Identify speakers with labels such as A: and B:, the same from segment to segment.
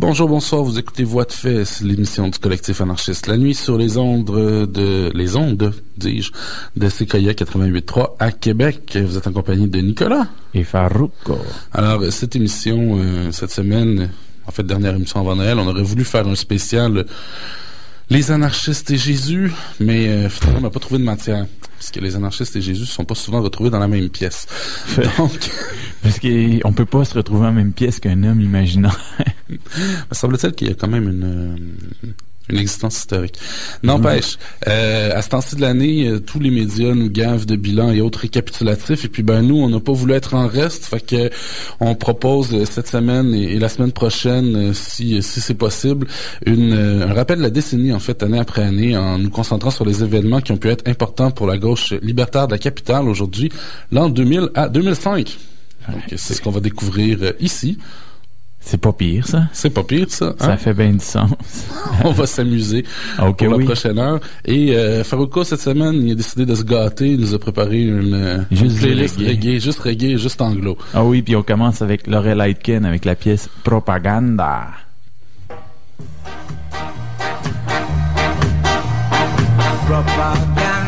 A: Bonjour, bonsoir, vous écoutez Voix de fait, c'est l'émission du collectif anarchiste la nuit sur les ondes de Sequoia 88.3 à Québec. Vous êtes en compagnie de Nicolas
B: et Farouk.
A: Alors, cette émission, cette semaine, en fait, dernière émission avant Noël, on aurait voulu faire un spécial Les anarchistes et Jésus, mais finalement, on n'a pas trouvé de matière. Parce que les anarchistes et Jésus ne sont pas souvent retrouvés dans la même pièce. Donc...
B: Parce qu'on peut pas se retrouver en même pièce qu'un homme imaginaire.
A: Me semble-t-il qu'il y a quand même une existence historique. N'empêche, à ce temps-ci de l'année, tous les médias nous gavent de bilans et autres récapitulatifs, et puis nous, on n'a pas voulu être en reste, fait que on propose cette semaine et la semaine prochaine, si c'est possible, un rappel de la décennie, en fait, année après année, en nous concentrant sur les événements qui ont pu être importants pour la gauche libertaire de la capitale aujourd'hui, l'an 2000 à 2005. Donc, c'est ce qu'on va découvrir ici.
B: C'est pas pire, ça.
A: C'est pas pire, ça. Hein?
B: Ça fait bien du sens.
A: On va s'amuser pour la prochaine heure. Et Farouko, cette semaine, il a décidé de se gâter. Il nous a préparé une playlist reggae, juste anglo.
B: Ah oui, puis on commence avec Laurel Aitken avec la pièce Propaganda.
C: Propaganda.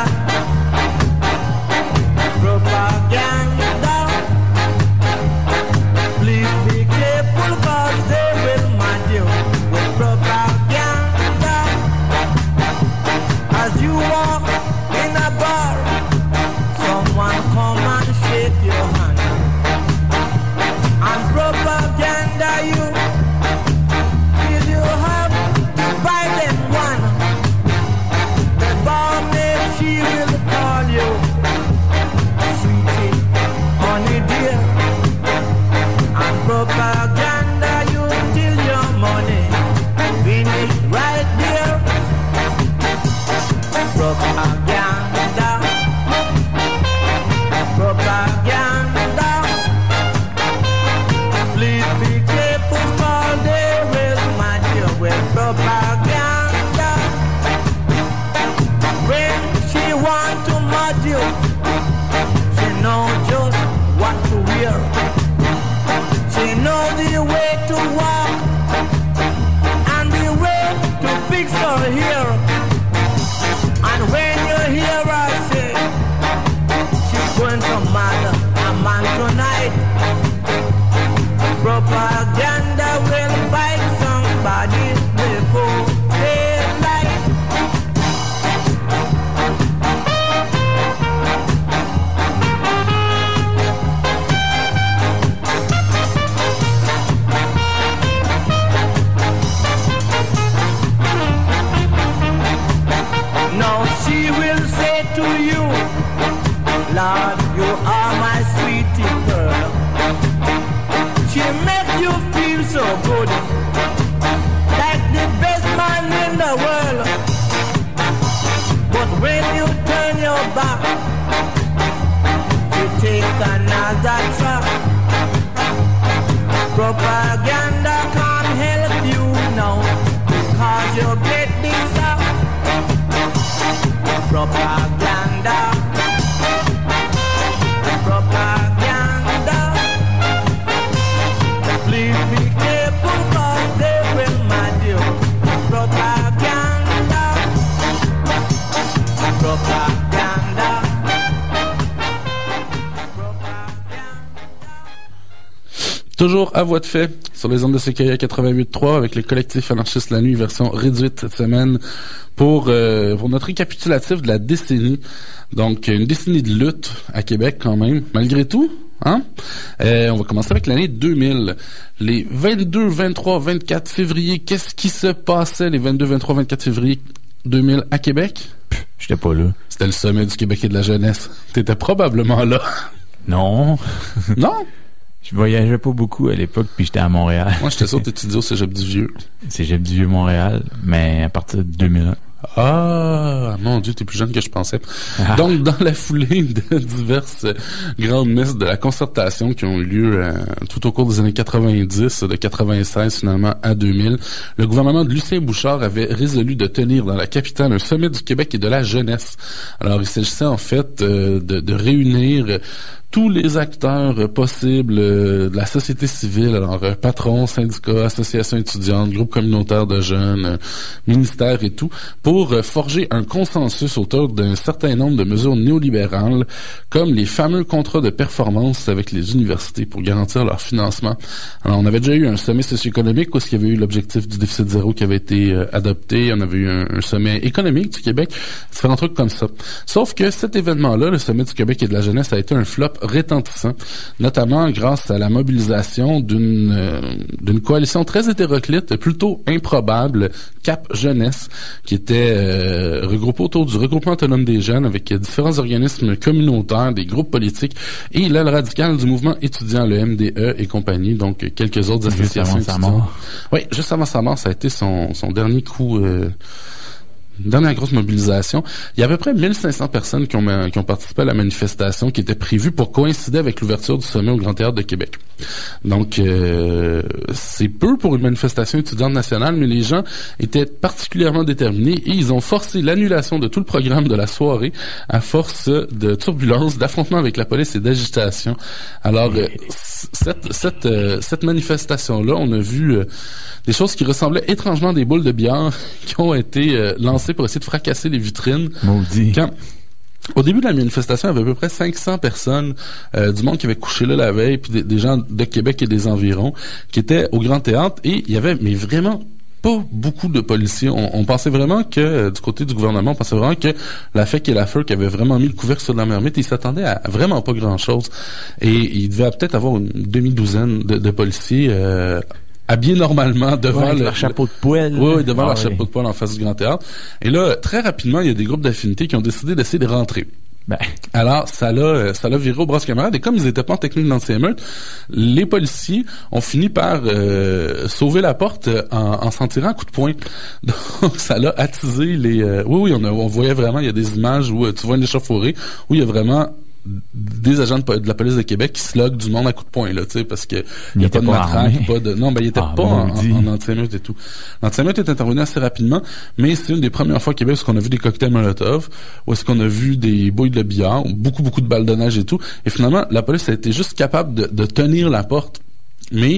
A: Toujours à voix de fait sur les ondes de Sequoia 88.3 avec le collectif anarchiste la nuit, version réduite cette semaine pour notre récapitulatif de la décennie. Donc, une décennie de lutte à Québec quand même, malgré tout. Hein? On va commencer avec l'année 2000. Les 22, 23, 24 février, qu'est-ce qui se passait les 22, 23, 24 février 2000 à Québec?
B: J'étais pas là.
A: C'était le sommet du Québec et de la jeunesse. T'étais probablement là.
B: Non.
A: Non?
B: Je voyageais pas beaucoup à l'époque, puis j'étais à Montréal.
A: Moi, j'étais sûr que t'étudiais au Cégep du Vieux.
B: Cégep du Vieux Montréal, mais à partir de 2001.
A: Ah, mon Dieu, t'es plus jeune que je pensais. Ah. Donc, dans la foulée de diverses grandes messes de la concertation qui ont eu lieu tout au cours des années 90, de 96 finalement à 2000, le gouvernement de Lucien Bouchard avait résolu de tenir dans la capitale un sommet du Québec et de la jeunesse. Alors, il s'agissait en fait de réunir tous les acteurs possibles de la société civile, alors patrons, syndicats, associations étudiantes, groupes communautaires de jeunes, ministères et tout, pour forger un consensus autour d'un certain nombre de mesures néolibérales, comme les fameux contrats de performance avec les universités pour garantir leur financement. Alors, on avait déjà eu un sommet socio-économique où il y avait eu l'objectif du déficit zéro qui avait été adopté. On avait eu un sommet économique du Québec, différents trucs comme ça. Sauf que cet événement-là, le sommet du Québec et de la jeunesse, a été un flop retentissant, notamment grâce à la mobilisation d'une coalition très hétéroclite, plutôt improbable, Cap Jeunesse, qui était regroupée autour du regroupement autonome des jeunes avec différents organismes communautaires, des groupes politiques et l'aile radicale du mouvement étudiant, le MDE et compagnie, donc quelques autres associations étudiantes. Oui, juste avant sa mort, ça a été son dernier coup... dernière grosse mobilisation. Il y a à peu près 1500 personnes qui ont participé à la manifestation qui était prévue pour coïncider avec l'ouverture du sommet au Grand Théâtre de Québec. Donc, c'est peu pour une manifestation étudiante nationale, mais les gens étaient particulièrement déterminés et ils ont forcé l'annulation de tout le programme de la soirée à force de turbulences, d'affrontements avec la police et d'agitation. Alors, cette manifestation-là, on a vu des choses qui ressemblaient étrangement à des boules de billard qui ont été lancées pour essayer de fracasser les vitrines.
B: Maudit.
A: Au début de la manifestation, il y avait à peu près 500 personnes du monde qui avait couché là la veille, puis des gens de Québec et des environs qui étaient au Grand Théâtre, et il y avait mais vraiment pas beaucoup de policiers. On pensait vraiment que, du côté du gouvernement, on pensait vraiment que la FEC et la FEUC avaient vraiment mis le couvercle sur la marmite et ils s'attendaient à vraiment pas grand-chose. Et il devait peut-être avoir une demi-douzaine de policiers habillés normalement devant
B: leur chapeau de poêle.
A: Oui, devant leur chapeau de poêle en face du Grand Théâtre. Et là, très rapidement, il y a des groupes d'affinités qui ont décidé d'essayer de rentrer. Alors, ça l'a viré au brasse camarade, et comme ils n'étaient pas en technique d'anti-émeute, les policiers ont fini par sauver la porte en s'en tirant un coup de poing. Donc, ça l'a attisé les... on voyait vraiment, il y a des images où tu vois une échauffourée, où il y a vraiment des agents de la police de Québec qui sloguent du monde à coups de poing, là, tu sais, parce que il y a pas de matraque, pas de... Non, il était pas en anti-émeute et tout. L'anti-émeute est intervenu assez rapidement, mais c'est une des premières fois au Québec où on a vu des cocktails Molotov, où est-ce qu'on a vu des bouilles de billard, beaucoup de balles de neige et tout, et finalement, la police a été juste capable de tenir la porte. Mais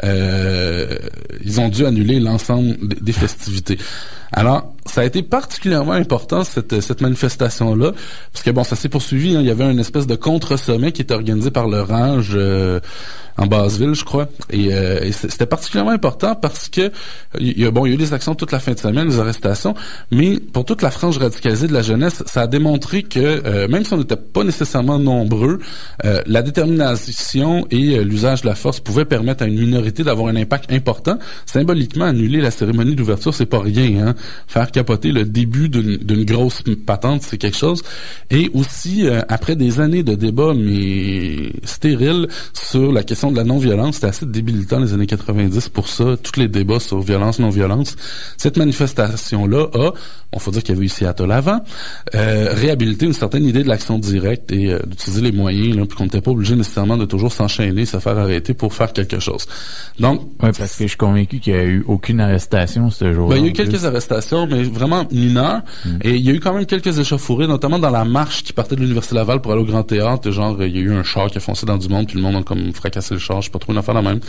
A: ils ont dû annuler l'ensemble des festivités. Alors, ça a été particulièrement important cette manifestation-là, parce que bon, ça s'est poursuivi. Hein, il y avait une espèce de contre-sommet qui était organisé par le Rage en Basse-Ville, je crois. Et c'était particulièrement important parce que il y a eu des actions toute la fin de semaine, des arrestations, mais pour toute la frange radicalisée de la jeunesse, ça a démontré que même si on n'était pas nécessairement nombreux, la détermination et l'usage de la force pouvaient permettre à une minorité d'avoir un impact important. Symboliquement, annuler la cérémonie d'ouverture, c'est pas rien, hein. Faire capoter le début d'une grosse patente, c'est quelque chose. Et aussi, après des années de débats, mais stériles, sur la question de la non-violence, c'était assez débilitant les années 90 pour ça, tous les débats sur violence, non-violence. Cette manifestation-là a, faut dire qu'il y avait eu Seattle avant, réhabilité une certaine idée de l'action directe et d'utiliser les moyens, là, puis qu'on n'était pas obligé nécessairement de toujours s'enchaîner, se faire arrêter pour faire quelque chose. Donc,
B: ouais, parce que je suis convaincu qu'il n'y a eu aucune arrestation ce jour-là.
A: Il y a eu quelques arrestations, mais vraiment mineures. Et il y a eu quand même quelques échauffourées, notamment dans la marche qui partait de l'Université Laval pour aller au Grand Théâtre. Genre, il y a eu un char qui a foncé dans du monde, puis le monde a comme fracassé le char. Je sais pas trop une affaire la même.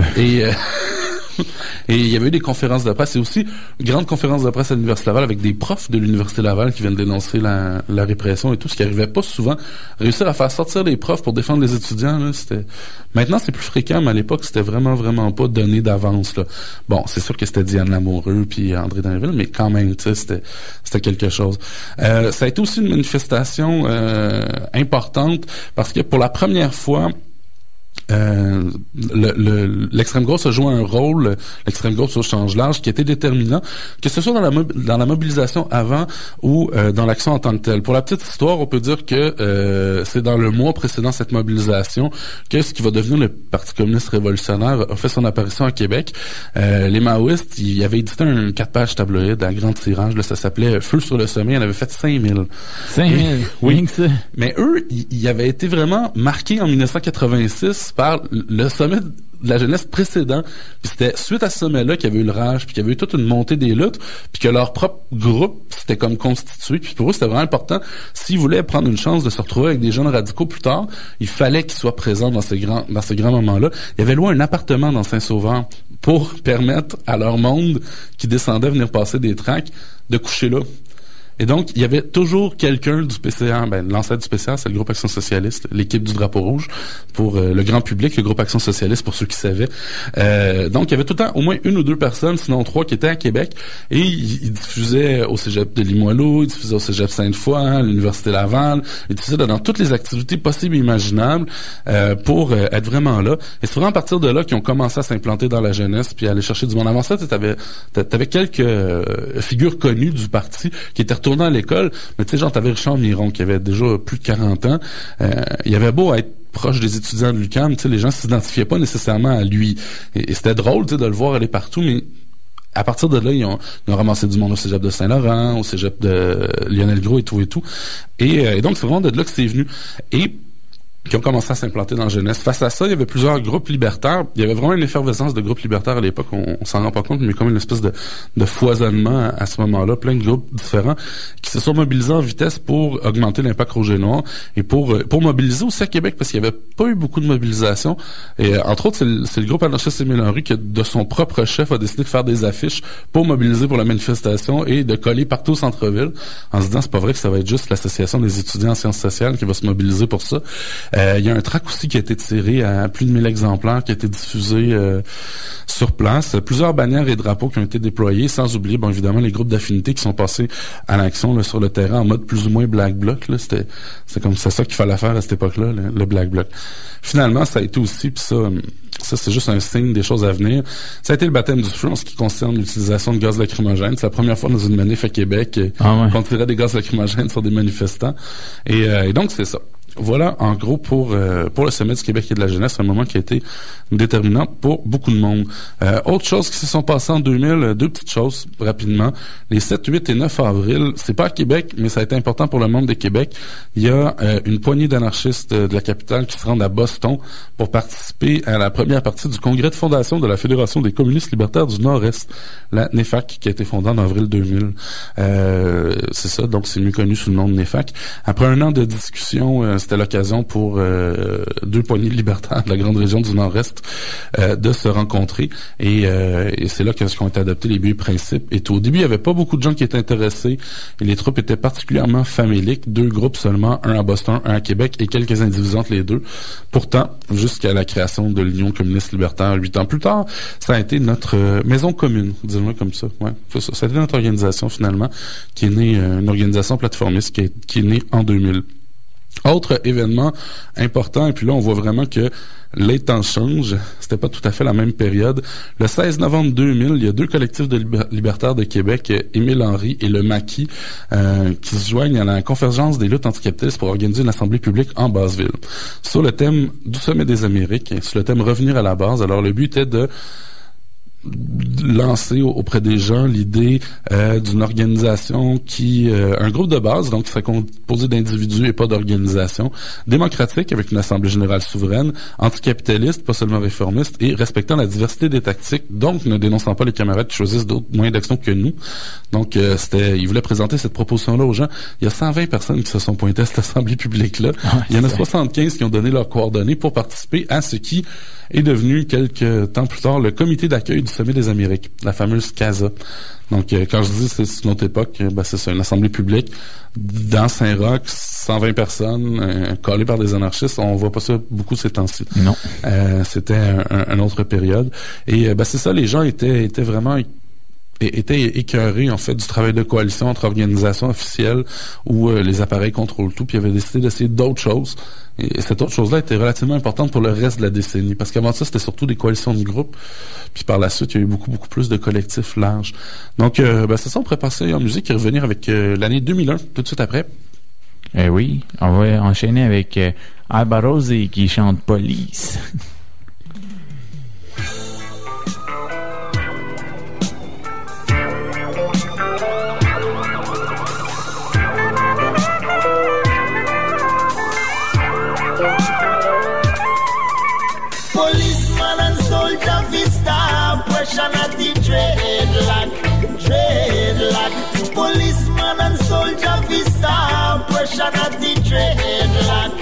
A: Et il y avait eu des conférences de presse, et aussi une grande conférence de presse à l'Université Laval avec des profs de l'Université Laval qui viennent dénoncer la répression et tout, ce qui arrivait pas souvent. Réussir à faire sortir les profs pour défendre les étudiants, là, c'était... Maintenant, c'est plus fréquent, mais à l'époque, c'était vraiment pas donné d'avance, là. Bon, c'est sûr que c'était Diane Lamoureux puis André Dainville, mais quand même, tu sais, c'était quelque chose. Ça a été aussi une manifestation importante parce que pour la première fois, l'extrême gauche a joué un rôle, l'extrême gauche au change large, qui était déterminant, que ce soit dans la mobilisation avant ou dans l'action en tant que telle. Pour la petite histoire, on peut dire que c'est dans le mois précédent cette mobilisation que ce qui va devenir le Parti communiste révolutionnaire a fait son apparition à Québec. Les maoïstes, ils avaient édité un 4 pages tabloïd à grand tirage, là, ça s'appelait Feu sur le sommet, ils en avaient fait 5000.
B: 5000? Oui. Que ça.
A: Mais eux, ils avaient été vraiment marqués en 1986 par le sommet de la jeunesse précédent. Puis c'était suite à ce sommet-là qu'il y avait eu le rage, puis qu'il y avait eu toute une montée des luttes, puis que leur propre groupe s'était comme constitué. Puis pour eux, c'était vraiment important. S'ils voulaient prendre une chance de se retrouver avec des jeunes radicaux plus tard, il fallait qu'ils soient présents dans ces grands moments-là. Il y avait loué un appartement dans Saint-Sauveur pour permettre à leur monde qui descendait venir passer des tracts de coucher là. Et donc, il y avait toujours quelqu'un du PCA, l'ancêtre du PCA, c'est le groupe Action Socialiste, l'équipe du Drapeau Rouge, pour le grand public, le groupe Action Socialiste, pour ceux qui savaient. Donc, il y avait tout le temps au moins une ou deux personnes, sinon trois, qui étaient à Québec, et ils diffusaient au Cégep de Limoilou, ils diffusaient au Cégep Sainte-Foy, à l'Université Laval, ils diffusaient dans toutes les activités possibles et imaginables pour être vraiment là. Et c'est vraiment à partir de là qu'ils ont commencé à s'implanter dans la jeunesse, puis à aller chercher du monde. Avant ça, t'avais quelques figures connues du parti qui étaient retourné à l'école, mais tu sais, genre, t'avais Richard Miron, qui avait déjà plus de 40 ans. Il avait beau être proche des étudiants de l'UQAM, tu sais, les gens s'identifiaient pas nécessairement à lui. Et c'était drôle, tu sais, de le voir aller partout, mais à partir de là, ils ont ramassé du monde au Cégep de Saint-Laurent, au Cégep de Lionel Gros et tout. Et donc, c'est vraiment de là que c'est venu. Et qui ont commencé à s'implanter dans la jeunesse. Face à ça, il y avait plusieurs groupes libertaires. Il y avait vraiment une effervescence de groupes libertaires à l'époque. On s'en rend pas compte, mais comme une espèce de foisonnement à ce moment-là. Plein de groupes différents qui se sont mobilisés en vitesse pour augmenter l'impact rouge et noir et pour mobiliser aussi à Québec, parce qu'il y avait pas eu beaucoup de mobilisation. Et entre autres, c'est le groupe anarchiste Émile Henry qui, de son propre chef, a décidé de faire des affiches pour mobiliser pour la manifestation et de coller partout au centre-ville en se disant, c'est pas vrai que ça va être juste l'association des étudiants en sciences sociales qui va se mobiliser pour ça. Il y a un tract aussi qui a été tiré à plus de 1000 exemplaires, qui a été diffusé sur place. Plusieurs bannières et drapeaux qui ont été déployés, sans oublier, bon, évidemment, les groupes d'affinité qui sont passés à l'action là, sur le terrain en mode plus ou moins Black Bloc. Là, c'est comme ça qu'il fallait faire à cette époque-là, le Black Bloc. Finalement, ça a été aussi, puis ça c'est juste un signe des choses à venir. Ça a été le baptême du feu en ce qui concerne l'utilisation de gaz lacrymogène. C'est la première fois dans une manif à Québec qu'on tirait des gaz lacrymogènes sur des manifestants. Et donc, c'est ça. Voilà, en gros, pour le Sommet du Québec et de la jeunesse, un moment qui a été déterminant pour beaucoup de monde. Autre chose qui se sont passées en 2000, deux petites choses, rapidement. Les 7, 8 et 9 avril, c'est pas à Québec, mais ça a été important pour le monde de Québec. Il y a une poignée d'anarchistes de la capitale qui se rendent à Boston pour participer à la première partie du congrès de fondation de la Fédération des communistes libertaires du Nord-Est, la NEFAC, qui a été fondée en avril 2000. C'est ça, donc c'est mieux connu sous le nom de NEFAC. Après un an de discussion, c'était l'occasion pour deux poignées libertaires de la grande région du Nord-Est de se rencontrer. Et c'est là qu'ont été adoptés les buts et principes. Et tout. Au début, il n'y avait pas beaucoup de gens qui étaient intéressés. Et les troupes étaient particulièrement faméliques. 2 groupes seulement, un à Boston, un à Québec, et quelques individus entre les deux. Pourtant, jusqu'à la création de l'Union communiste libertaire 8 ans plus tard, ça a été notre maison commune, disons-le comme ça. Ouais, c'est ça. Ça a été notre organisation, finalement, qui est née, une organisation plateformiste qui est née en 2000. Autre événement important, et puis là on voit vraiment que les temps changent, c'était pas tout à fait la même période. Le 16 novembre 2000, il y a 2 collectifs de libertaires de Québec, Émile Henry et le Maquis, qui se joignent à la Convergence des luttes anticapitalistes pour organiser une assemblée publique en Basse-Ville. Sur le thème du Sommet des Amériques, sur le thème revenir à la base. Alors le but était de lancer auprès des gens l'idée d'une organisation un groupe de base, donc qui serait composé d'individus et pas d'organisation, démocratique avec une assemblée générale souveraine, anticapitaliste, pas seulement réformiste, et respectant la diversité des tactiques, donc ne dénonçant pas les camarades qui choisissent d'autres moyens d'action que nous. Donc ils voulaient présenter cette proposition-là aux gens. Il y a 120 personnes qui se sont pointées à cette assemblée publique-là. Il y en a 75 qui ont donné leurs coordonnées pour participer à ce qui est devenu quelques temps plus tard le comité d'accueil du Sommet des Amériques, la fameuse CASA. Donc, quand je dis c'est une autre époque, c'est ça, une assemblée publique dans Saint-Roch, 120 personnes, collées par des anarchistes. On voit pas ça beaucoup ces temps-ci.
B: Non.
A: C'était une autre période. Et c'est ça, les gens étaient vraiment était écœuré en fait du travail de coalition entre organisations officielles où les appareils contrôlent tout, puis il avait décidé d'essayer d'autres choses. Et cette autre chose-là était relativement importante pour le reste de la décennie, parce qu'avant ça, c'était surtout des coalitions de groupes, puis par la suite, il y a eu beaucoup plus de collectifs larges. Donc, c'est ça, on pourrait passer en musique et revenir avec l'année 2001, tout de suite après.
B: Oui, on va enchaîner avec Alba Rose qui chante Police.
C: Police. Policeman and soldier vista, pressure at the dreadlock. Policeman and soldier vista, pressure at the dreadlock.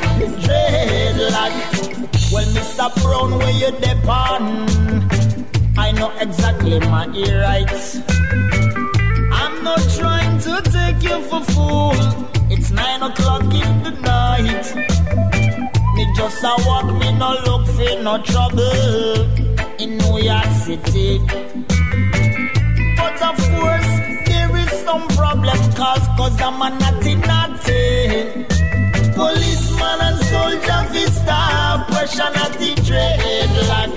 C: Well, Mr. Brown, where you depend? I know exactly my rights. I'm not trying to take you for fool. It's 9 o'clock in the night. Me just a walk, me no look for no trouble in New York City. But of course, there is some problem cause I'm a naughty. Policeman and soldier vista, pressure at the dreadlock.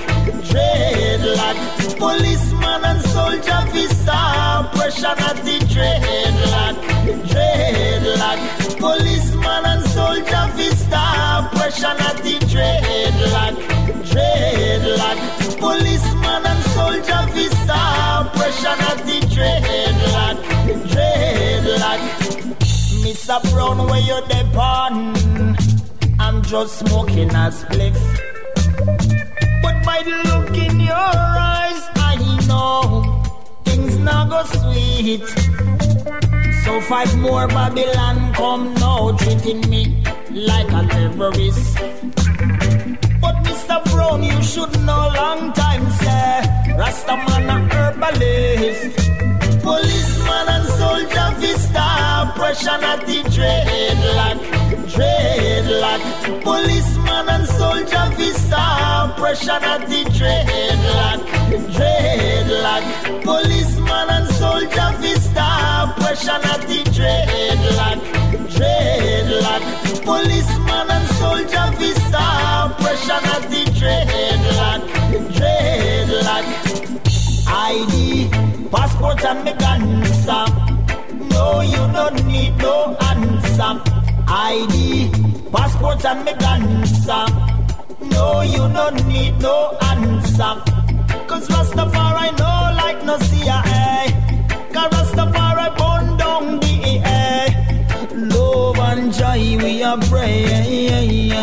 C: Policeman and soldier vista, pressure at the dreadlock. Policeman and soldier vista, pressure at the dreadlock. Policeman and soldier vista, pressure at the dreadlock. Mr. Brown, where you depend? I'm just smoking a spliff. But by the look in your eyes, I know things not go sweet. So 5 more Babylon come now, treating me like a terrorist. But Mr. Brown, you should know long time, sir. Rastaman a herbalist. Policeman and soldier vista, pressure at the dreadlock. Policeman and soldier vista, pressure at the dreadlock. Policeman and soldier vista, pressure at the dreadlock. Policeman and soldier vista, pressure at the dreadlock. ID, passport and me guns. No, you don't need no answer. ID, passport and me guns. No, you don't need no answer. Cause Rastafari no like no CIA. Cause Rastafari burn down the air. Love and joy we are praying.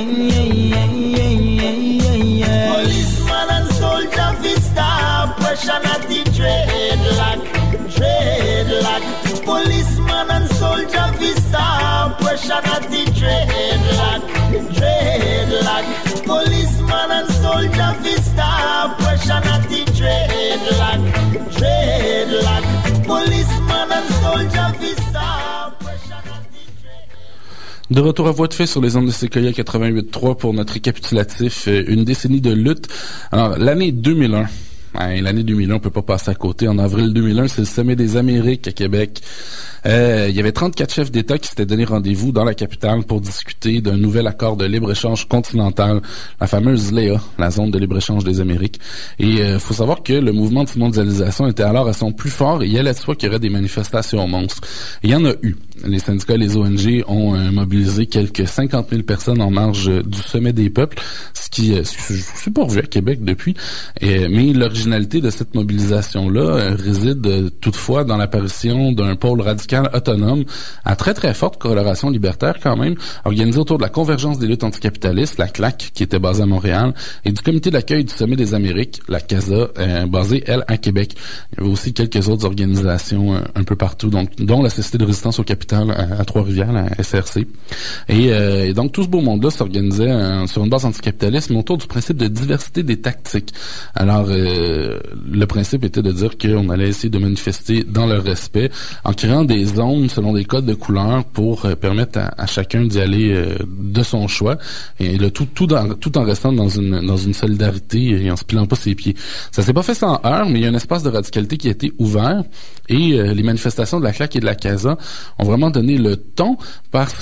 C: Policeman and soldier vista, pressure at the dreadlock. Policeman and soldier vista, pressure at the dreadlock. Policeman and soldier vista, pressure at the dreadlock. Policeman and soldier vista, pressure at the dreadlock.
A: De retour à voix de fait sur les ondes de Séquoia 88.3 pour notre récapitulatif, une décennie de lutte. Alors, l'année 2001. L'année 2001, on peut pas passer à côté. En avril 2001, c'est le sommet des Amériques à Québec. Il y avait 34 chefs d'État qui s'étaient donné rendez-vous dans la capitale pour discuter d'un nouvel accord de libre-échange continental, la fameuse LEA, la zone de libre-échange des Amériques. Et faut savoir que le mouvement de mondialisation était alors à son plus fort et il y allait de soi qu'il y aurait des manifestations monstres. Et il y en a eu. Les syndicats et les ONG ont mobilisé quelques 50 000 personnes en marge du sommet des peuples, ce qui c'est pas revu à Québec depuis. Mais l'originalité de cette mobilisation-là réside toutefois dans l'apparition d'un pôle radical autonome à très très forte coloration libertaire quand même, organisé autour de la Convergence des luttes anticapitalistes, la CLAC, qui était basée à Montréal, et du comité d'accueil du sommet des Amériques, la CASA, basée, elle, à Québec. Il y avait aussi quelques autres organisations un peu partout, dont la Société de résistance au capital à Trois-Rivières, la SRC. Et donc tout ce beau monde-là s'organisait sur une base anticapitaliste, mais autour du principe de diversité des tactiques. Alors, le principe était de dire qu'on allait essayer de manifester dans le respect, en créant des zones selon des codes de couleur pour permettre à chacun d'y aller de son choix, et le tout en restant dans une solidarité et en se pilant pas ses pieds. Ça s'est pas fait sans heurts, mais il y a un espace de radicalité qui a été ouvert, et les manifestations de la CLAC et de la CASA ont vraiment donné le ton, parce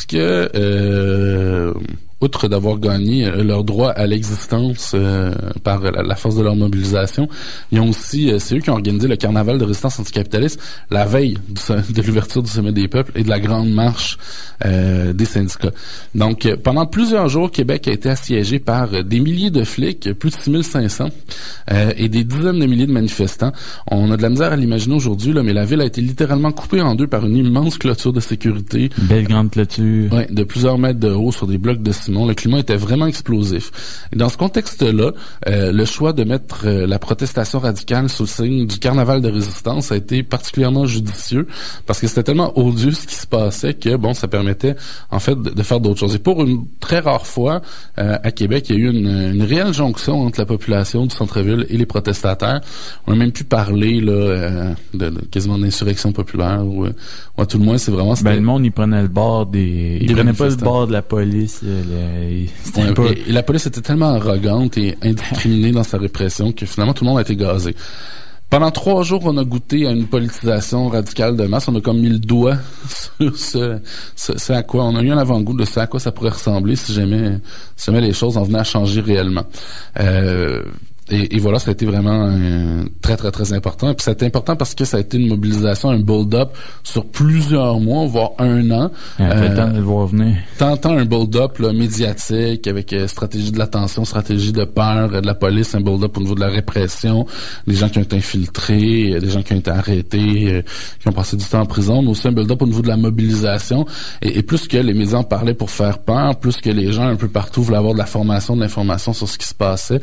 A: que outre d'avoir gagné leur droit à l'existence par la force de leur mobilisation, ils ont aussi, c'est eux qui ont organisé le carnaval de résistance anticapitaliste la veille de l'ouverture du sommet des peuples et de la grande marche des syndicats. Donc, pendant plusieurs jours, Québec a été assiégé par des milliers de flics, plus de 6500, et des dizaines de milliers de manifestants. On a de la misère à l'imaginer aujourd'hui, là, mais la ville a été littéralement coupée en deux par une immense clôture de sécurité.
B: Belle grande clôture.
A: Ouais, de plusieurs mètres de haut sur des blocs de Simon. Le climat était vraiment explosif. Et dans ce contexte-là, le choix de mettre la protestation radicale sous le signe du carnaval de résistance a été particulièrement judicieux parce que c'était tellement odieux ce qui se passait que, bon, ça permettait, en fait, de faire d'autres choses. Et pour une très rare fois, à Québec, il y a eu une réelle jonction entre la population du centre-ville et les protestataires. On a même pu parler, là, de quasiment d'insurrection populaire ou à tout le moins, c'est vraiment...
B: le monde, il prenait le bord il prenait pas le bord de la police.
A: Et la police était tellement arrogante et indiscriminée dans sa répression que finalement, tout le monde a été gazé. Pendant 3 jours, on a goûté à une politisation radicale de masse. On a comme mis le doigt sur ce à quoi... On a eu un avant-goût de ce à quoi ça pourrait ressembler si jamais les choses en venaient à changer réellement. Et voilà, ça a été vraiment très, très, très important. Et puis ça a été important parce que ça a été une mobilisation, un build-up sur plusieurs mois, voire 1 an.
B: Fait temps de le voir venir.
A: Tant un build-up là, médiatique avec stratégie de l'attention, stratégie de peur de la police, un build-up au niveau de la répression, des gens qui ont été infiltrés, des gens qui ont été arrêtés, qui ont passé du temps en prison, mais aussi un build-up au niveau de la mobilisation. Et plus que les médias en parlaient pour faire peur, plus que les gens un peu partout voulaient avoir de la formation, de l'information sur ce qui se passait.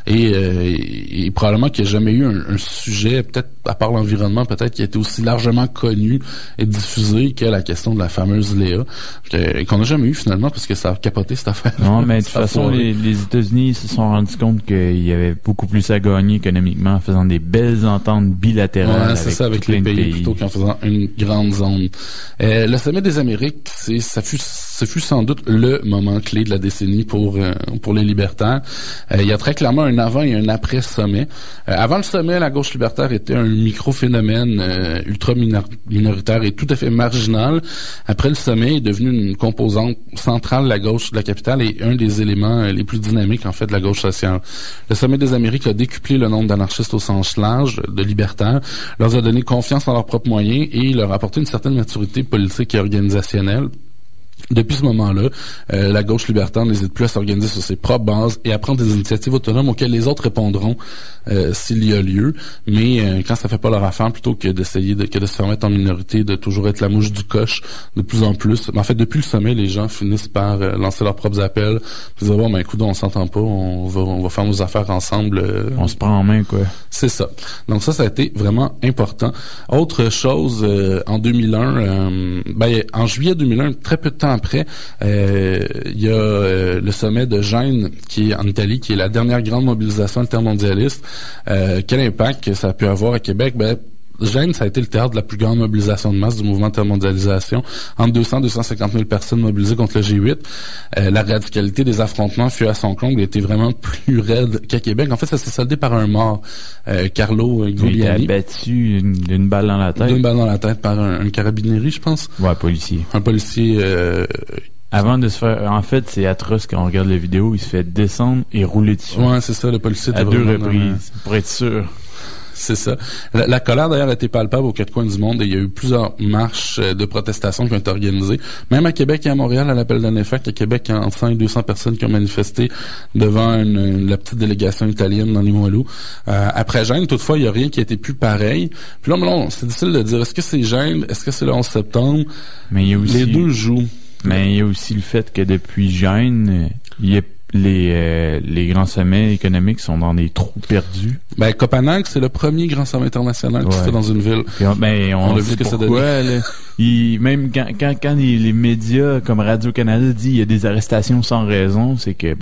A: Et probablement qu'il n'y a jamais eu un sujet, peut-être à part l'environnement, peut-être qui a été aussi largement connu et diffusé que la question de la fameuse Léa, qu'on n'a jamais eu finalement parce que ça a capoté cette affaire.
B: Non, mais de toute façon, les États-Unis se sont rendus compte qu'il y avait beaucoup plus à gagner économiquement en faisant des belles ententes bilatérales.
A: Ouais, c'est ça, avec les pays plutôt qu'en faisant une grande zone. Le sommet des Amériques, ce fut sans doute le moment clé de la décennie pour les libertaires. Il y a très clairement un avant et un après sommet. Avant le sommet, la gauche libertaire était un micro-phénomène ultra minoritaire et tout à fait marginal. Après le sommet, il est devenu une composante centrale de la gauche de la capitale et un des éléments les plus dynamiques en fait de la gauche sociale. Le sommet des Amériques a décuplé le nombre d'anarchistes au sens large, de libertaires, leur a donné confiance en leurs propres moyens et leur a apporté une certaine maturité politique et organisationnelle. Depuis ce moment-là, la gauche libertaire n'hésite plus à s'organiser sur ses propres bases et à prendre des initiatives autonomes auxquelles les autres répondront s'il y a lieu. Mais quand ça fait pas leur affaire, plutôt que d'essayer de se faire mettre en minorité, de toujours être la mouche du coche de plus en plus. Mais en fait, depuis le sommet, les gens finissent par lancer leurs propres appels, puis dire bon, ben écoute, on s'entend pas, on va faire nos affaires ensemble.
B: On se prend en main, quoi. C'est
A: ça. Donc ça a été vraiment important. Autre chose, en 2001, en juillet 2001, très peu de temps après, il y a le sommet de Gênes qui est en Italie, qui est la dernière grande mobilisation intermondialiste. Quel impact ça a pu avoir à Québec? Gênes, ça a été le théâtre de la plus grande mobilisation de masse du mouvement intermondialisation. Entre 200 et 250 000 personnes mobilisées contre le G8. La radicalité des affrontements fut à son comble et était vraiment plus raide qu'à Québec. En fait, ça s'est soldé par un mort, Carlo Giuliani.
B: Il a battu d'une balle dans la tête.
A: D'une balle dans la tête par un carabinieri, je pense.
B: Ouais, policier.
A: Un policier...
B: Avant de se faire... En fait, c'est atroce quand on regarde la vidéo. Il se fait descendre et rouler dessus.
A: Ouais, c'est ça. Le policier était
B: à 2 reprises, pour être sûr.
A: C'est ça. La colère, d'ailleurs, a été palpable aux 4 coins du monde et il y a eu plusieurs marches de protestation qui ont été organisées. Même à Québec et à Montréal, à l'appel d'un effet, à Québec, entre 100 et 200 personnes qui ont manifesté devant la petite délégation italienne dans Limoilou. Après Gênes, toutefois, il n'y a rien qui a été plus pareil. Puis là, c'est difficile de dire, est-ce que c'est Gênes? Est-ce que c'est le 11 septembre?
B: Mais il y a aussi...
A: Les deux jouent.
B: Mais il y a aussi le fait que depuis Gênes, il y a les grands sommets économiques sont dans des trous perdus.
A: Copenhague, c'est le premier grand sommet international qui se fait dans une ville.
B: On a vu ce que ça donne. Même quand les médias comme Radio-Canada disent il y a des arrestations sans raison, c'est que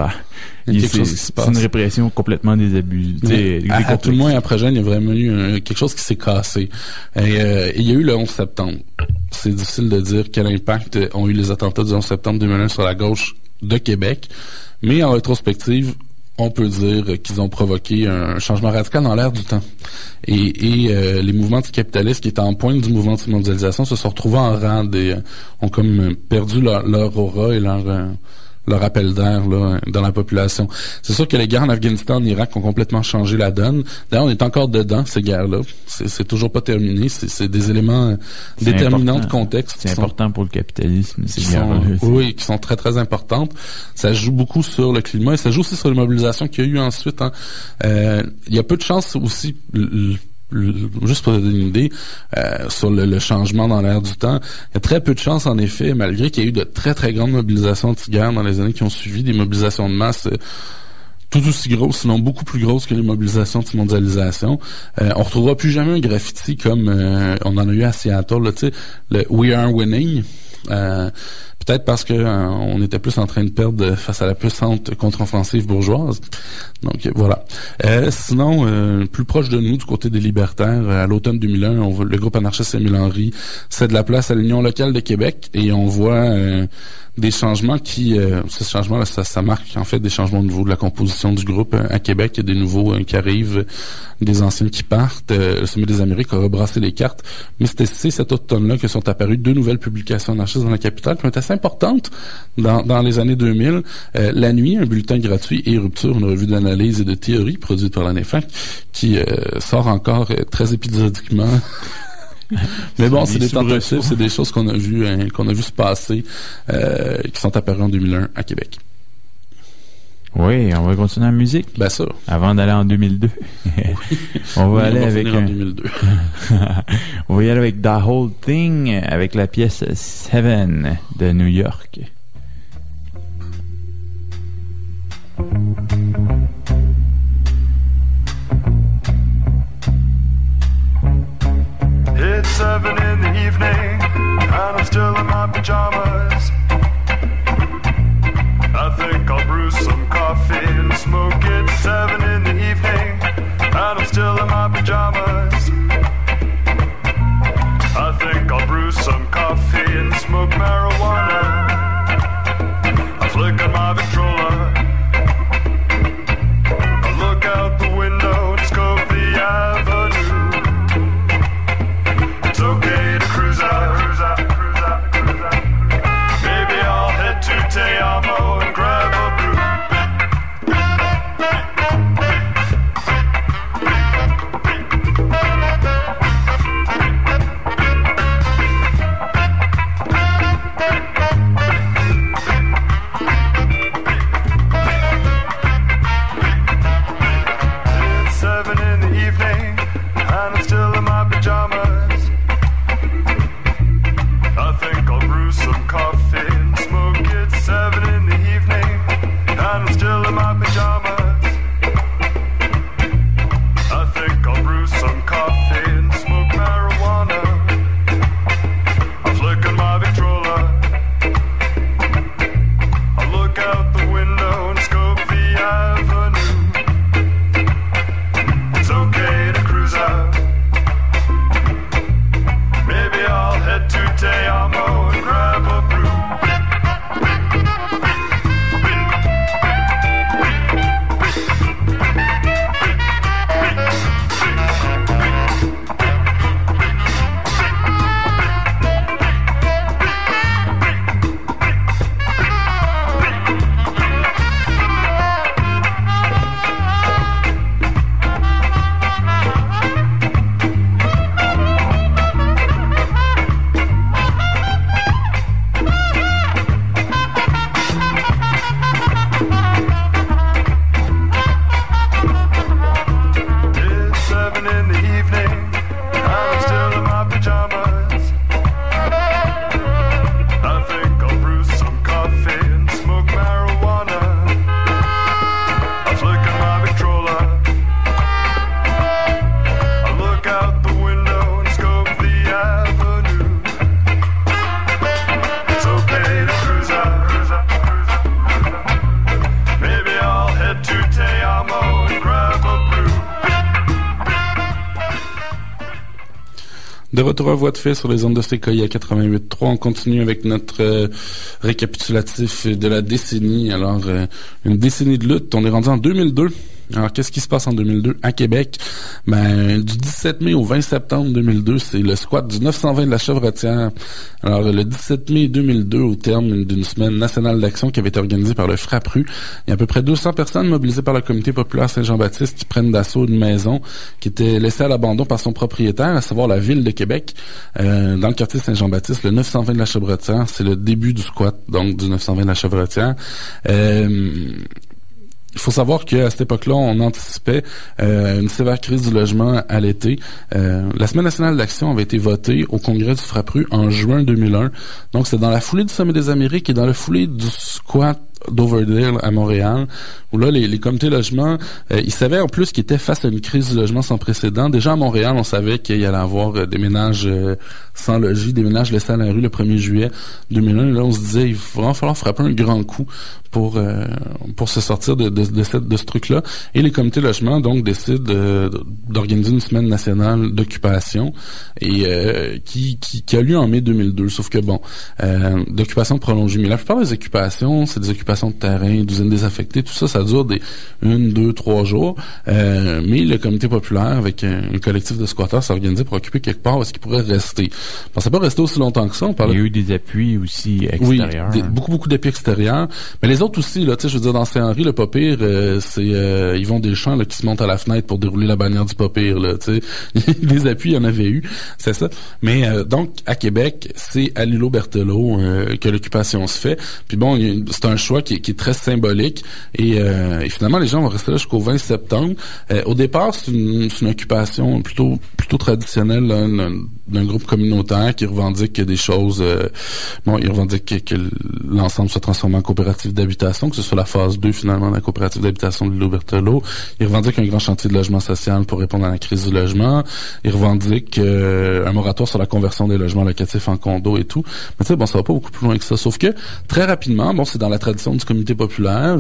B: c'est une répression complètement désabusée.
A: À tout le moins, après Gênes, il y a vraiment eu quelque chose qui s'est cassé. Et il y a eu le 11 septembre. C'est difficile de dire quel impact ont eu les attentats du 11 septembre 2001 sur la gauche de Québec. Mais en rétrospective, on peut dire qu'ils ont provoqué un changement radical dans l'air du temps. Et les mouvements anticapitalistes qui étaient en pointe du mouvement de mondialisation se sont retrouvés en rade et ont comme perdu leur aura et leur appel d'air là dans la population. C'est sûr que les guerres en Afghanistan, en Irak ont complètement changé la donne. D'ailleurs, on est encore dedans, ces guerres-là. C'est toujours pas terminé. C'est des éléments déterminants de contexte.
B: C'est important pour le capitalisme, ces guerres-là.
A: Oui, qui sont très, très importantes. Ça joue beaucoup sur le climat et ça joue aussi sur les mobilisations qu'il y a eu ensuite. Il y a peu de chances aussi... juste pour donner une idée, sur le changement dans l'air du temps, il y a très peu de chances, en effet, malgré qu'il y a eu de très, très grandes mobilisations anti-guerre dans les années qui ont suivi, des mobilisations de masse tout aussi grosses, sinon beaucoup plus grosses que les mobilisations anti-mondialisation. On retrouvera plus jamais un graffiti comme on en a eu à Seattle, tu sais, le We Are Winning. Peut-être parce que on était plus en train de perdre face à la puissante contre-offensive bourgeoise. Donc voilà. Sinon, plus proche de nous, du côté des libertaires, à l'automne 2001, le groupe anarchiste Émile Henry cède la place à l'Union locale de Québec et on voit des changements qui... ces changements-là, ça marque en fait des changements au niveau de la composition du groupe à Québec. Il y a des nouveaux qui arrivent, des anciens qui partent. Le Sommet des Amériques a rebrassé les cartes. Mais c'est cet automne-là que sont apparues 2 nouvelles publications anarchistes dans la capitale qui ont été assez importantes dans les années 2000. La nuit, un bulletin gratuit, et Rupture, une revue d'analyse et de théorie produite par la NEFAC, qui sort encore très épisodiquement. Mais bon, c'est des tentatives, c'est des choses qu'on a vu se passer, qui sont apparues en 2001 à Québec.
B: Oui, on va continuer en musique.
A: Bien sûr.
B: Avant d'aller en 2002.
A: Oui.
B: On va aller avec
A: en 2002.
B: On va y aller avec The Whole Thing, avec la pièce Seven de New York.
D: It's 7 in the evening, and I'm still in my pajamas. I think I'll brew some coffee and smoke it. 7 in the evening, and I'm still in my pajamas. I think I'll brew some coffee and smoke marijuana. I flick on my Victrola. I look out the window and scope the avenue. It's okay to cruise out, cruise out, cruise out, cruise out. Maybe I'll head to Te Amo and grab a brew. It's 7 in the evening, and I'm still in my pajamas. I think I'll brew some coffee and smoke it. 7 in the evening, and I'm still in my pajamas. I think I'll brew some coffee and smoke marijuana. I'm flicking my Victrola. I look out the window and scope the avenue. It's okay to cruise out. Maybe I'll head to Te Amo and grab a brew. It's 7 in the evening, and I'm still in my pajamas. I think I'll brew some coffee and smoke marijuana. I flick on my Victrola. I look out the window and scope the avenue. It's okay to cruise out, cruise out, cruise out. Maybe I'll head to Te Amo and grab a brew.
A: De retour à voix de fait sur les ondes de CKI à 88.3, on continue avec notre récapitulatif de la décennie. Alors, une décennie de lutte, on est rendu en 2002. Alors, qu'est-ce qui se passe en 2002 à Québec? Ben, du 17 mai au 20 septembre 2002, c'est le squat du 920 de la Chevretière. Alors, le 17 mai 2002, au terme d'une semaine nationale d'action qui avait été organisée par le Frappru, il y a à peu près 200 personnes mobilisées par le comité populaire Saint-Jean-Baptiste qui prennent d'assaut une maison qui était laissée à l'abandon par son propriétaire, à savoir la ville de Québec, dans le quartier Saint-Jean-Baptiste, le 920 de la Chevretière. C'est le début du squat, donc du 920 de la Chevretière. Il faut savoir qu'à cette époque-là, on anticipait une sévère crise du logement à l'été. La Semaine nationale d'action avait été votée au Congrès du Frappru en juin 2001. Donc, c'est dans la foulée du Sommet des Amériques et dans la foulée du squat d'Overdale à Montréal, où là, les comités logements, ils savaient en plus qu'ils étaient face à une crise du logement sans précédent. Déjà à Montréal, on savait qu'il y allait avoir des ménages sans logis, des ménages laissés à la rue le 1er juillet 2001. Là, on se disait, il va vraiment falloir frapper un grand coup pour se sortir de ce truc-là. Et les comités logements, donc, décident d'organiser une semaine nationale d'occupation et qui a lieu en mai 2002. Sauf que, bon, d'occupation prolongée. Mais la plupart des occupations, c'est des occupations de terrain, d'usines désaffectées, tout ça, ça dure 1, 2, 3 jours. Mais le comité populaire, avec un collectif de squatteurs, s'est organisé pour occuper quelque part où est-ce qu'ils pourraient rester. On pensait pas rester aussi longtemps que ça.
B: Il y a eu des appuis aussi extérieurs.
A: Oui, beaucoup d'appuis extérieurs. Mais les autres aussi, là, tu sais, je veux dire, dans Saint-Henri, le pas pire, c'est Yvon Deschamps là, qui se monte à la fenêtre pour dérouler la bannière du pas pire, là, tu sais. Des appuis, il y en avait eu, c'est ça. Mais donc, à Québec, c'est à l'îlot Berthelot que l'occupation se fait. Puis bon, c'est un choix qui est très symbolique et finalement les gens vont rester là jusqu'au 20 septembre. Au départ, c'est une occupation plutôt traditionnelle là, d'un groupe communautaire qui revendique des choses. Il revendique que l'ensemble soit transformé en coopérative d'habitation, que ce soit la phase 2 finalement de la coopérative d'habitation de l'îlot Berthelot. Il revendique un grand chantier de logement social pour répondre à la crise du logement. Il revendique un moratoire sur la conversion des logements locatifs en condos et tout. Mais tu sais, bon, ça va pas beaucoup plus loin que ça. Sauf que très rapidement, bon, c'est dans la tradition du comité populaire.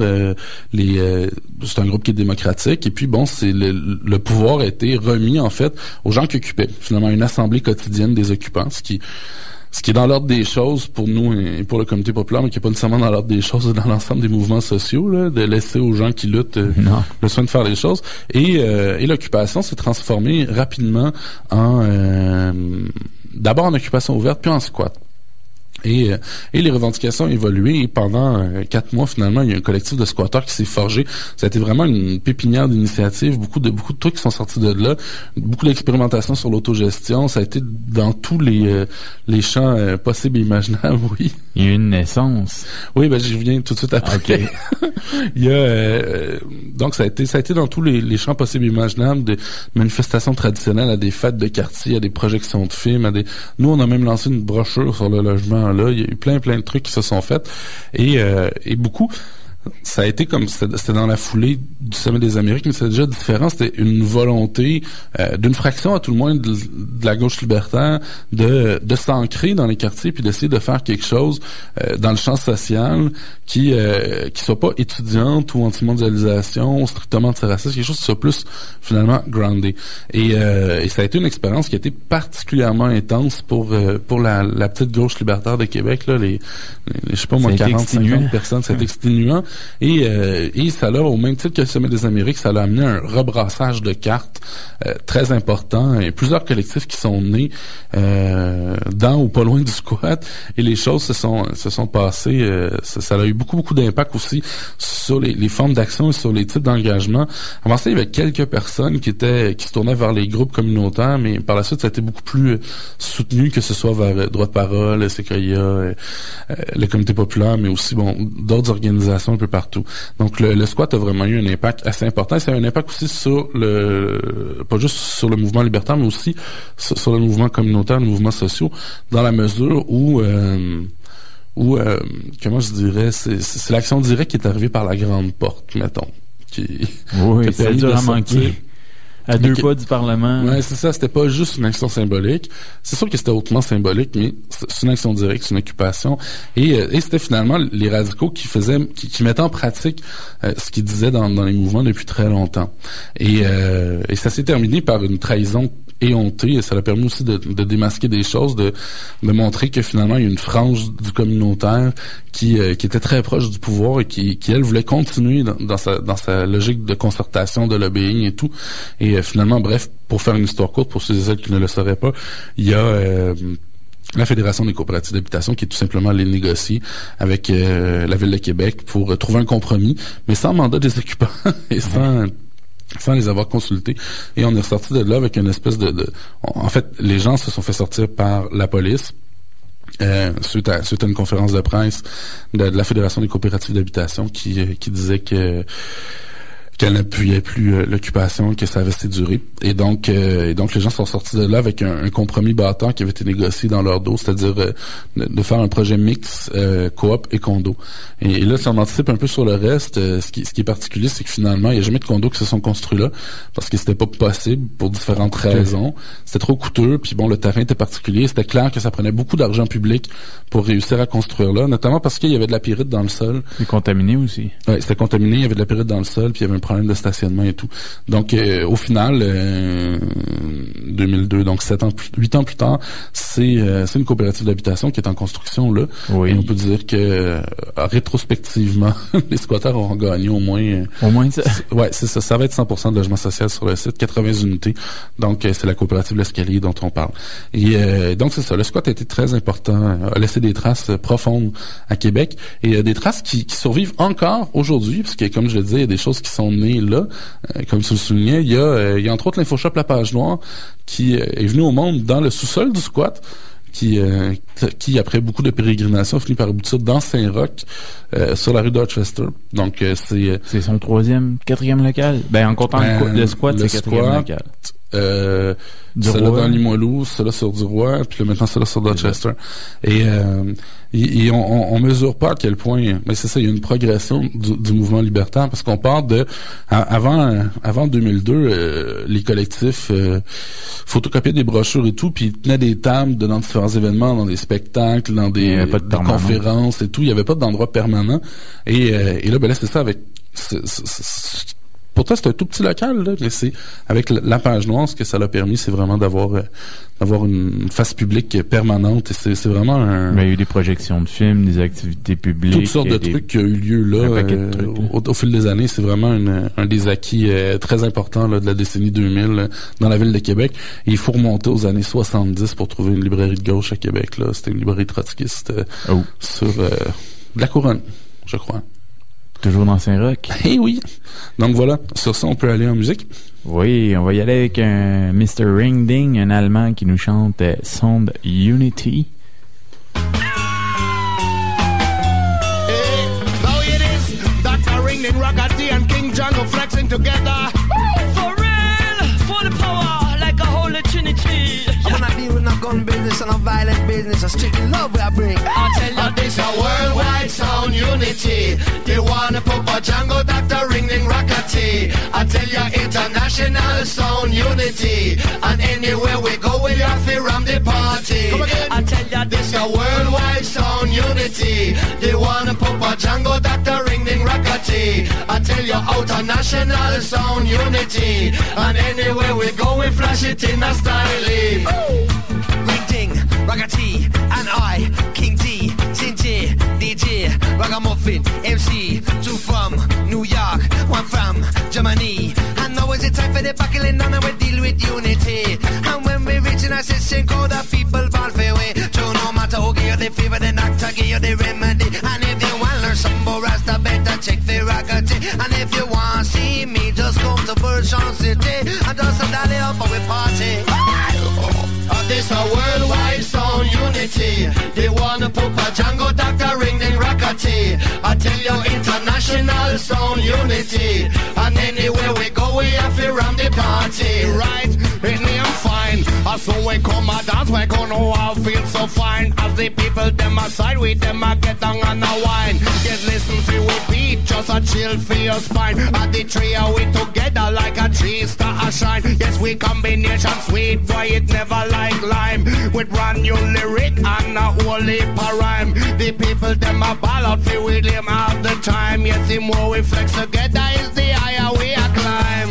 A: C'est un groupe qui est démocratique. Et puis, bon, c'est le pouvoir a été remis, en fait, aux gens qui occupaient. Finalement, une assemblée quotidienne des occupants, ce qui est dans l'ordre des choses pour nous et pour le comité populaire, mais qui est pas nécessairement dans l'ordre des choses dans l'ensemble des mouvements sociaux, là, de laisser aux gens qui luttent le soin de faire les choses. Et l'occupation s'est transformée rapidement d'abord en occupation ouverte, puis en squat. Et les revendications ont évolué et pendant 4 mois, finalement, il y a un collectif de squatteurs qui s'est forgé. Ça a été vraiment une pépinière d'initiatives, beaucoup de trucs qui sont sortis de là, beaucoup d'expérimentation sur l'autogestion. Ça a été dans tous les champs possibles et imaginables, oui.
B: Il y a eu une naissance.
A: Oui, ben j'y reviens tout de suite après.
B: Okay.
A: Il y a donc ça a été dans tous les champs possibles et imaginables, des manifestations traditionnelles à des fêtes de quartier, à des projections de films, nous on a même lancé une brochure sur le logement là, il y a eu plein de trucs qui se sont faits et beaucoup. Ça a été comme c'était dans la foulée du Sommet des Amériques, mais c'est déjà différent. C'était une volonté d'une fraction à tout le moins de la gauche libertaire de s'ancrer dans les quartiers puis d'essayer de faire quelque chose dans le champ social qui soit pas étudiante ou anti-mondialisation ou strictement anti-raciste, quelque chose qui soit plus finalement groundé. Et ça a été une expérience qui a été particulièrement intense pour la petite gauche libertaire de Québec là, je sais pas moi 40-50 personnes, c'est exténuant. Et ça l'a, au même titre que le Sommet des Amériques, ça l'a amené un rebrassage de cartes très important et plusieurs collectifs qui sont nés dans ou pas loin du squat et les choses se sont passées. Ça a eu beaucoup d'impact aussi sur les formes d'action et sur les types d'engagement. Avant ça, il y avait quelques personnes qui se tournaient vers les groupes communautaires, mais par la suite, ça a été beaucoup plus soutenu, que ce soit vers Droit de parole, Séquoia, le Comité populaire, mais aussi d'autres organisations un peu partout. Donc le squat a vraiment eu un impact assez important. Ça a eu un impact aussi sur pas juste sur le mouvement libertaire, mais aussi sur le mouvement communautaire, le mouvement social, dans la mesure où comment je dirais, c'est l'action directe qui est arrivée par la grande porte, mettons.
B: Oui, c'est dur à manquer. À 2 pas du Parlement.
A: Ouais, c'est ça. C'était pas juste une action symbolique. C'est sûr que c'était hautement symbolique, mais c'est une action directe, c'est une occupation. Et c'était finalement les radicaux qui mettaient en pratique ce qu'ils disaient dans les mouvements depuis très longtemps. Et ça s'est terminé par une trahison éhontée, et ça a permis aussi de démasquer des choses, de montrer que finalement il y a une frange du communautaire qui était très proche du pouvoir et qui elle voulait continuer dans sa logique de concertation, de lobbying et tout. Et finalement, bref, pour faire une histoire courte, pour ceux et celles qui ne le sauraient pas, il y a la Fédération des coopératives d'habitation qui est tout simplement allée négocier avec la Ville de Québec pour trouver un compromis, mais sans mandat des occupants et sans les avoir consultés. Et on est ressorti de là avec une espèce en fait, les gens se sont fait sortir par la police. suite à une conférence de presse de la Fédération des coopératives d'habitation qui disait qu'elle n'appuyait plus l'occupation, que ça avait assez duré. Et donc les gens sont sortis de là avec un compromis bâtard qui avait été négocié dans leur dos, c'est-à-dire de faire un projet mix coop et condo. Et là, si on anticipe un peu sur le reste, ce qui est particulier, c'est que finalement, il n'y a jamais de condos qui se sont construits là, parce que c'était pas possible pour différentes raisons. C'était trop coûteux, puis bon, le terrain était particulier. C'était clair que ça prenait beaucoup d'argent public pour réussir à construire là, notamment parce qu'il y avait de la pyrite dans le sol.
B: C'est contaminé aussi.
A: Ouais, c'était contaminé, il y avait de la pyrite dans le sol, puis il y avait un problème de stationnement et tout. Donc, au final, 2002, donc 8 ans plus tard, c'est une coopérative d'habitation qui est en construction là.
B: Oui.
A: Et on peut dire que rétrospectivement, les squatteurs auront gagné au moins
B: ça.
A: Ouais, c'est ça. Ça va être 100% de logement social sur le site, 80 unités. Donc, c'est la coopérative L'Escalier dont on parle. Et donc, c'est ça. Le squat a été très important, a laissé des traces profondes à Québec et des traces qui survivent encore aujourd'hui, parce que, comme je le disais, il y a des choses qui sont nées là. Comme tu le soulignais, il y a entre autres l'Infoshop La Page Noire qui est venu au monde dans le sous-sol du squat, qui après beaucoup de pérégrinations finit par aboutir dans Saint-Roch, sur la rue Dorchester. Donc
B: c'est son 4e local. Ben en comptant le squat, c'est 4e local.
A: Celle-là dans Limoilou, celle-là sur du Roi, puis là maintenant celle-là sur Dorchester. Et on mesure pas à quel point, mais c'est ça, il y a une progression du mouvement libertaire, parce qu'on part de avant 2002, les collectifs photocopiaient des brochures et tout, puis ils tenaient des tables dans différents événements, dans des spectacles, dans des conférences et tout. Il y avait pas d'endroit permanent. Et là, ben là, c'est ça avec pourtant, c'est un tout petit local, là, mais c'est avec la Page Noire, ce que ça l'a permis, c'est vraiment d'avoir une face publique permanente. Et c'est vraiment
B: Mais il y a eu des projections de films, des activités publiques.
A: Toutes sortes de trucs qui ont eu lieu là, au fil des années. C'est vraiment un des acquis très importants là, de la décennie 2000 dans la ville de Québec. Et il faut remonter aux années 70 pour trouver une librairie de gauche à Québec. Là, c'était une librairie trotskiste sur de la Couronne, je crois.
B: Toujours dans Saint-Roch.
A: Eh oui. Donc voilà, sur ça, on peut aller en musique.
B: Oui, on va y aller avec un Mr. Ringding, un Allemand qui nous chante Sound Unity.
E: Hey, now it is Dr. Ringding, Rockety and King Django flexing together.
F: For real, for the power, like a holy trinity.
E: I wanna deal with no gun business and no violent business, a strictly love I bring.
F: I tell you
E: this a worldwide sound unity. They wanna put a Django, Dr. Ringding, Rockety. I tell you international sound unity. And anywhere we go, we have to ram the party.
F: I tell you
E: this a worldwide sound unity. They wanna put a Django, Dr. Ringding, Rockety. I tell you international sound unity. And anywhere we go, we flash it in a style.
G: Ringding, Rockety, and I, King D, Sinjay, DJ, Ragamuffin, MC, two from New York, one from Germany. And now is it time for the buckling down and we deal with unity. And when we reach in our session, call the people ball for way. So no matter who give you the fever, the doctor give you the remedy. And if you want to learn some more rasta, better check the Rockety. And if you want to see me, just come to Bertrand City and just a dolly up and we party.
E: This a worldwide sound unity. They wanna put a Django, Dr. Ringding, Rockety. I tell you international sound unity. And anywhere we go, we have to ram the party.
H: Right, it name fine. So we come a dance, we gonna all feel so fine. As the people them aside, we them a get down on a wine. Yes, listen to we beat, just a chill for your spine. At the trio we together like a tree star a shine. Yes, we combination sweet, boy it never like lime. With brand new lyric and a whole heap of rhyme. The people them a ball out for with him all the time. Yes, the more we flex together is the higher we a climb.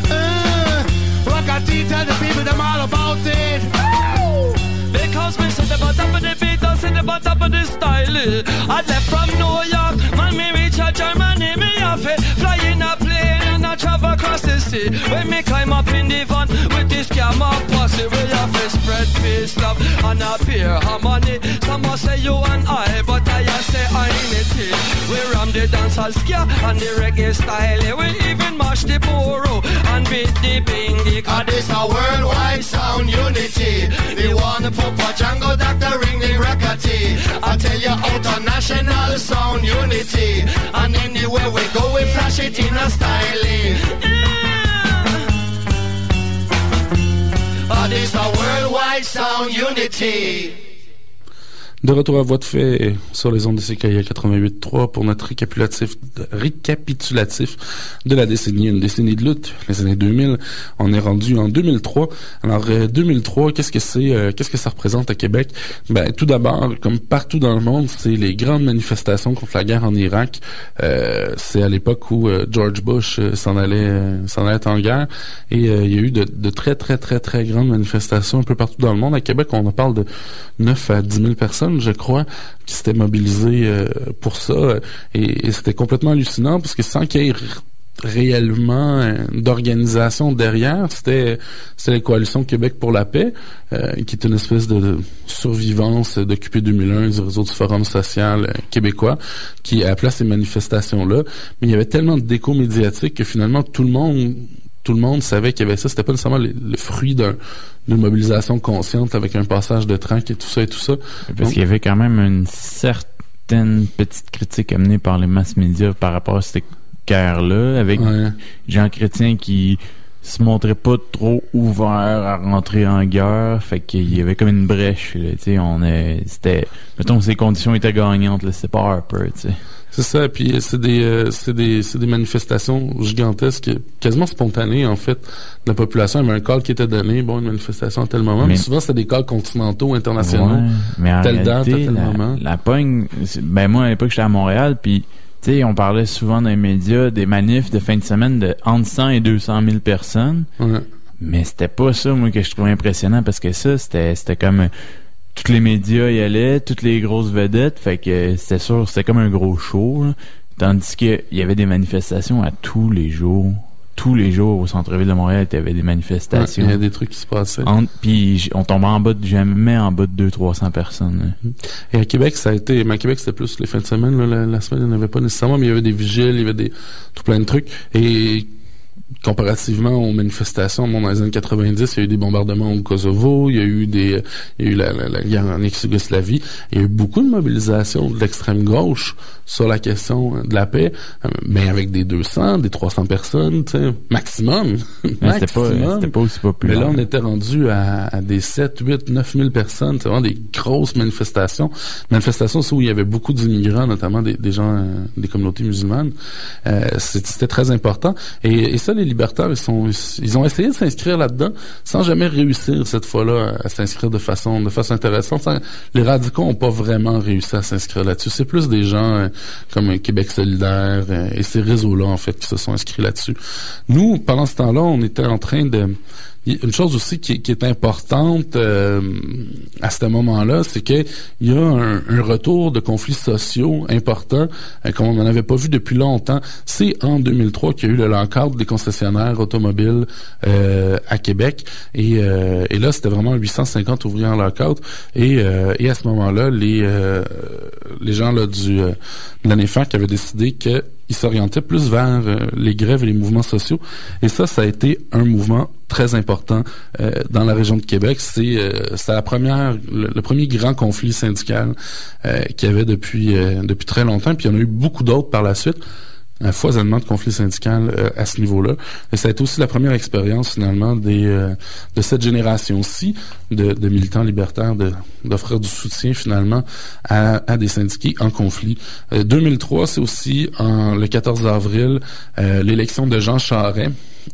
H: Rockety tell the people them all about it.
F: Because me sit about top of the beat, I sit about top of the style. I left from New York, man me reach a Germany, me have it. Fly in a plane and I travel across the sea. When me climb up in the van with this camera posse, we have to spread peace, love and a pure harmony. Some must say you and I, but I say I unity. We ram the dancehall ska and the reggae style. We even mash the poro and beat the bingy.
E: This a worldwide sound unity. They wanna the Papa Django, Dr. Ring Ding Rockety. I tell you international sound unity. And anywhere we go, we flash it in a styling. This a worldwide sound unity.
A: De retour à voix de fait sur les ondes de CKIA 88.3 pour notre récapitulatif de la décennie, une décennie de lutte, les années 2000. On est rendu en 2003. Alors 2003, qu'est-ce que ça représente à Québec? Ben tout d'abord, comme partout dans le monde, c'est les grandes manifestations contre la guerre en Irak. C'est à l'époque où George Bush s'en allait en guerre, et il y a eu de très très très très grandes manifestations un peu partout dans le monde. À Québec, on en parle de 9 à 10 000 personnes, je crois, qui s'étaient mobilisés pour ça, et c'était complètement hallucinant parce que sans qu'il y ait réellement d'organisation derrière, c'était la coalition Québec pour la paix, qui est une espèce de survivance d'Occupé 2001 du réseau du Forum social québécois, qui a appelé ces manifestations-là, mais il y avait tellement de déco médiatique que finalement tout le monde savait qu'il y avait ça. C'était pas nécessairement le fruit d'une mobilisation consciente avec un passage de train et tout ça.
B: Parce qu'il y avait quand même une certaine petite critique amenée par les mass médias par rapport à cette guerre-là, avec Jean Chrétien qui se montrait pas trop ouvert à rentrer en guerre, fait qu'il y avait comme une brèche, là, tu sais, mettons, ces conditions étaient gagnantes, là, c'est pas Harper, tu sais.
A: C'est ça, puis c'est des manifestations gigantesques, quasiment spontanées en fait, de la population. Il y avait un call qui était donné, une manifestation à tel moment, mais souvent c'était des calls continentaux, internationaux,
B: mais en
A: telle
B: réalité,
A: date, à tel moment.
B: La pogne, moi à l'époque j'étais à Montréal, puis tu sais, on parlait souvent dans les médias des manifs de fin de semaine de entre 100 et 200 000 personnes, mais c'était pas ça, moi, que je trouvais impressionnant, parce que ça, c'était comme... tous les médias y allaient, toutes les grosses vedettes, fait que c'était sûr, c'était comme un gros show, là. Tandis que il y avait des manifestations à tous les jours au centre-ville de Montréal, il y avait des manifestations.
A: Il y a des trucs qui se passaient.
B: Puis on tombait jamais en bas de 200-300 personnes. Là.
A: Et à Québec, ça a été, mais à Québec, c'était plus les fins de semaine, là, la semaine, il n'y en avait pas nécessairement, mais il y avait des vigiles, il y avait tout plein de trucs. Et comparativement aux manifestations, dans les années 90, il y a eu des bombardements au Kosovo, il y a eu la guerre en ex-Yougoslavie, il y a eu beaucoup de mobilisation de l'extrême gauche sur la question de la paix, mais avec des 200, des 300 personnes, tu sais, maximum.
B: C'était pas aussi populaire.
A: Mais là, on était rendu à des 7, 8, 9 000 personnes, c'est vraiment des grosses manifestations. Manifestations où il y avait beaucoup d'immigrants, notamment des gens, des communautés musulmanes. C'était très important. Et ça, les libertaires, ils ont essayé de s'inscrire là-dedans sans jamais réussir cette fois-là à s'inscrire de façon intéressante. Les radicaux n'ont pas vraiment réussi à s'inscrire là-dessus. C'est plus des gens comme Québec solidaire et ces réseaux-là, en fait, qui se sont inscrits là-dessus. Nous, pendant ce temps-là, on était en train de... Une chose aussi qui est importante à ce moment-là, c'est que il y a un retour de conflits sociaux importants comme on n'en avait pas vu depuis longtemps. C'est en 2003 qu'il y a eu le lockout des concessionnaires automobiles à Québec, et là c'était vraiment 850 ouvriers en lockout, et à ce moment-là les gens là de l'ANEFAC avaient décidé que ils s'orientaient plus vers les grèves et les mouvements sociaux. Et ça a été un mouvement très important dans la région de Québec. C'est le premier grand conflit syndical qu'il y avait depuis très longtemps. Puis il y en a eu beaucoup d'autres par la suite. Un foisonnement de conflits syndicaux à ce niveau-là. Et ça a été aussi la première expérience finalement de cette génération-ci de militants libertaires d'offrir du soutien finalement à des syndiqués en conflit. 2003, c'est aussi le 14 avril l'élection de Jean Charest.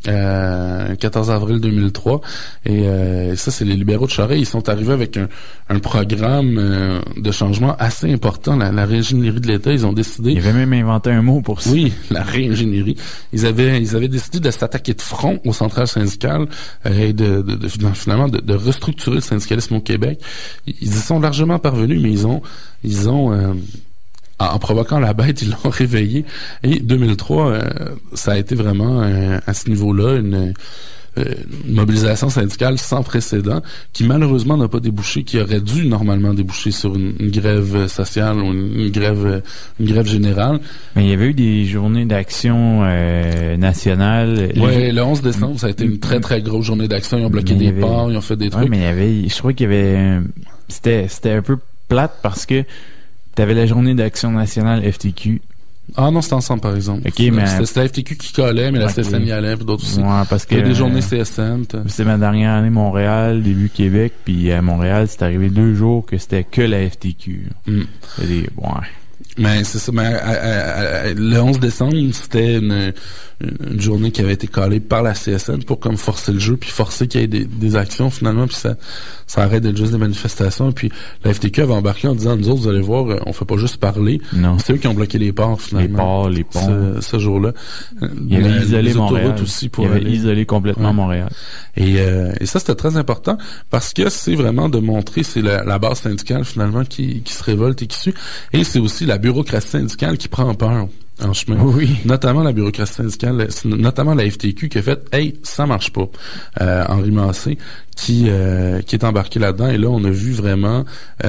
A: 14 avril 2003, et ça c'est les libéraux de Charest. Ils sont arrivés avec un programme de changement assez important, la réingénierie de l'État. Ils ont décidé...
B: Ils avaient même inventé un mot pour ça.
A: Oui, la réingénierie. Ils avaient décidé de s'attaquer de front aux centrales syndicales et finalement de restructurer le syndicalisme au Québec. Ils y sont largement parvenus, mais ils ont en provoquant la bête, ils l'ont réveillé. Et 2003, ça a été vraiment, à ce niveau-là, mobilisation syndicale sans précédent, qui malheureusement n'a pas débouché, qui aurait dû normalement déboucher sur une grève sociale ou une grève générale.
B: Mais il y avait eu des journées d'action nationales.
A: Oui, le 11 décembre, ça a été une très très grosse journée d'action. Ils ont bloqué des ports, ils ont fait des trucs.
B: Oui, mais je trouvais qu'il y avait... C'était un peu plate parce que t'avais la journée d'action nationale FTQ.
A: Ah non, c'était ensemble, par exemple.
B: Okay, mais...
A: C'était la FTQ qui collait, mais la CSN y allait, puis d'autres aussi.
B: Ouais, parce que...
A: Il y a des journées CSN.
B: C'était ma dernière année Montréal, début Québec, puis à Montréal, c'est arrivé 2 jours que c'était que la FTQ. Ouais.
A: Mais c'est ça, mais le 11 décembre, c'était une journée qui avait été calée par la CSN pour comme forcer le jeu, puis forcer qu'il y ait des actions finalement, puis ça arrête d'être juste des manifestations. Et puis la FTQ avait embarqué en disant, nous autres, vous allez voir, on fait pas juste parler.
B: Non.
A: C'est eux qui ont bloqué les ports finalement.
B: Les ponts.
A: Ce jour-là.
B: Il y avait isolé Montréal.
A: Aussi
B: il y avait isolé complètement Montréal.
A: Et ça, c'était très important parce que c'est vraiment de montrer, c'est la base syndicale finalement qui se révolte et qui suit. Et c'est aussi la bureaucratie syndicale qui prend peur en chemin.
B: Oui.
A: Notamment la bureaucratie syndicale, notamment la FTQ qui a fait « Hey, ça marche pas ». Henri Massé qui est embarqué là-dedans. Et là, on a vu vraiment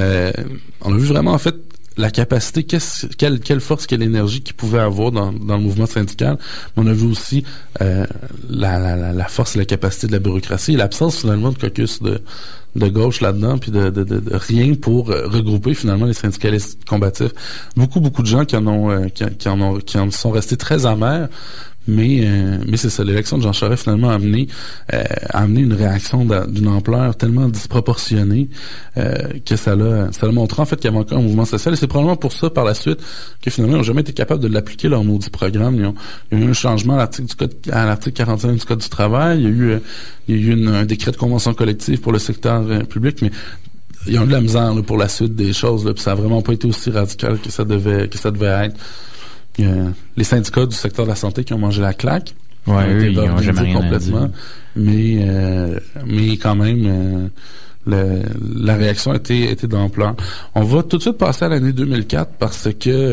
A: en fait la capacité, quelle force, quelle énergie qu'il pouvait avoir dans le mouvement syndical. Mais on a vu aussi la force et la capacité de la bureaucratie et l'absence finalement de caucus de gauche là-dedans, puis de rien pour regrouper finalement les syndicalistes combatifs. Beaucoup de gens qui en sont restés très amers. Mais c'est ça, l'élection de Jean Charest finalement a amené une réaction d'une ampleur tellement disproportionnée que ça l'a montré en fait qu'il y avait encore un mouvement social. Et c'est probablement pour ça par la suite que finalement ils n'ont jamais été capables de l'appliquer leur maudit programme. Il y a eu un changement à l'article 41 du Code du travail. Il y a eu un décret de convention collective pour le secteur public, mais ils ont eu de la misère là, pour la suite des choses. Là, puis ça a vraiment pas été aussi radical que ça devait être. Les syndicats du secteur de la santé qui ont mangé la claque.
B: Ouais, eux, ils ont jamais rien complètement.
A: Mais quand même, la réaction a été d'ampleur. On va tout de suite passer à l'année 2004 parce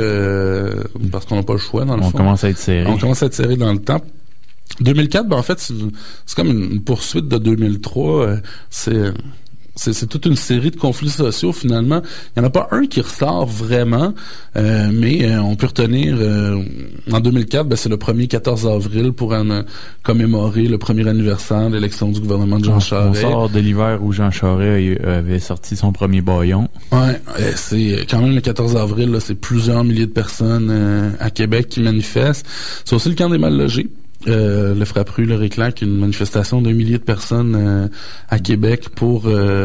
A: qu'on n'a pas le choix dans le fond.
B: On commence à être serré
A: dans le temps. 2004, en fait, c'est comme une poursuite de 2003. C'est toute une série de conflits sociaux finalement. Il n'y en a pas un qui ressort vraiment, mais on peut retenir en 2004, c'est le premier 14 avril pour commémorer le premier anniversaire de l'élection du gouvernement de Jean Charest.
B: On sort de l'hiver où Jean Charest avait sorti son premier bâillon.
A: Ouais, c'est quand même le 14 avril, là, c'est plusieurs milliers de personnes à Québec qui manifestent. C'est aussi le camp des mal-logés. Le Frappru, le Réclac, une manifestation d'1 millier de personnes à Québec pour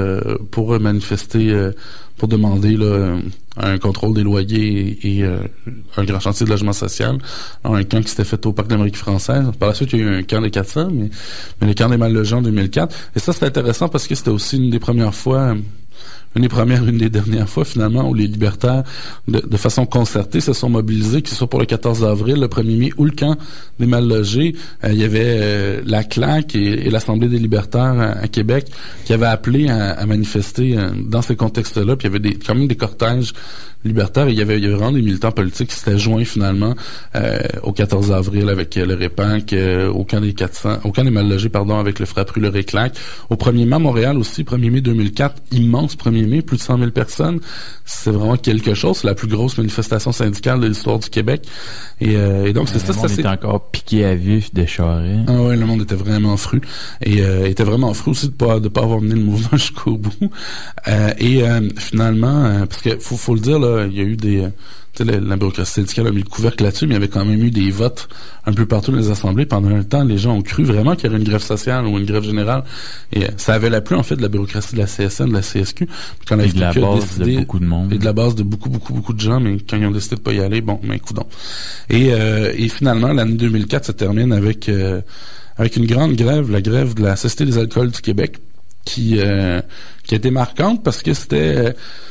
A: manifester, pour demander là, un contrôle des loyers et un grand chantier de logement social. Alors, un camp qui s'était fait au Parc d'Amérique française. Par la suite, il y a eu un camp des 400, mais le camp des mal-logés en 2004. Et ça, c'était intéressant parce que c'était aussi une des dernières fois finalement où les libertaires de façon concertée se sont mobilisés, que ce soit pour le 14 avril, le 1er mai ou le camp des mal-logés. Il y avait la CLAQ et l'Assemblée des libertaires à Québec qui avaient appelé à manifester dans ces contextes-là. Puis il y avait quand même des cortèges libertaires et il y avait vraiment des militants politiques qui s'étaient joints finalement au 14 avril avec le REPAC, au camp des mal-logés, avec le Frappru, le Réclac. Au 1er mai à Montréal aussi, 1er mai 2004, immense 1er mai, plus de 100 000 personnes. C'est vraiment quelque chose. C'est la plus grosse manifestation syndicale de l'histoire du Québec. Et donc c'est ça.
B: Le monde était encore piqué à vif de Charest.
A: Ah ouais, le monde était vraiment fru. Et était vraiment fru aussi de pas avoir mené le mouvement jusqu'au bout. Finalement, parce que faut le dire, là, il y a eu la bureaucratie syndicale a mis le couvercle là-dessus, mais il y avait quand même eu des votes un peu partout dans les assemblées. Pendant un temps, les gens ont cru vraiment qu'il y aurait une grève sociale ou une grève générale. Et ça avait l'appui, en fait, de la bureaucratie de la CSN, de la CSQ.
B: Quand et de la base de beaucoup de monde.
A: Et de la base de beaucoup de gens, mais quand ils ont décidé de pas y aller, coudonc. Et finalement, l'année 2004 se termine avec une grande grève, la grève de la Société des alcools du Québec, qui a été marquante parce que c'était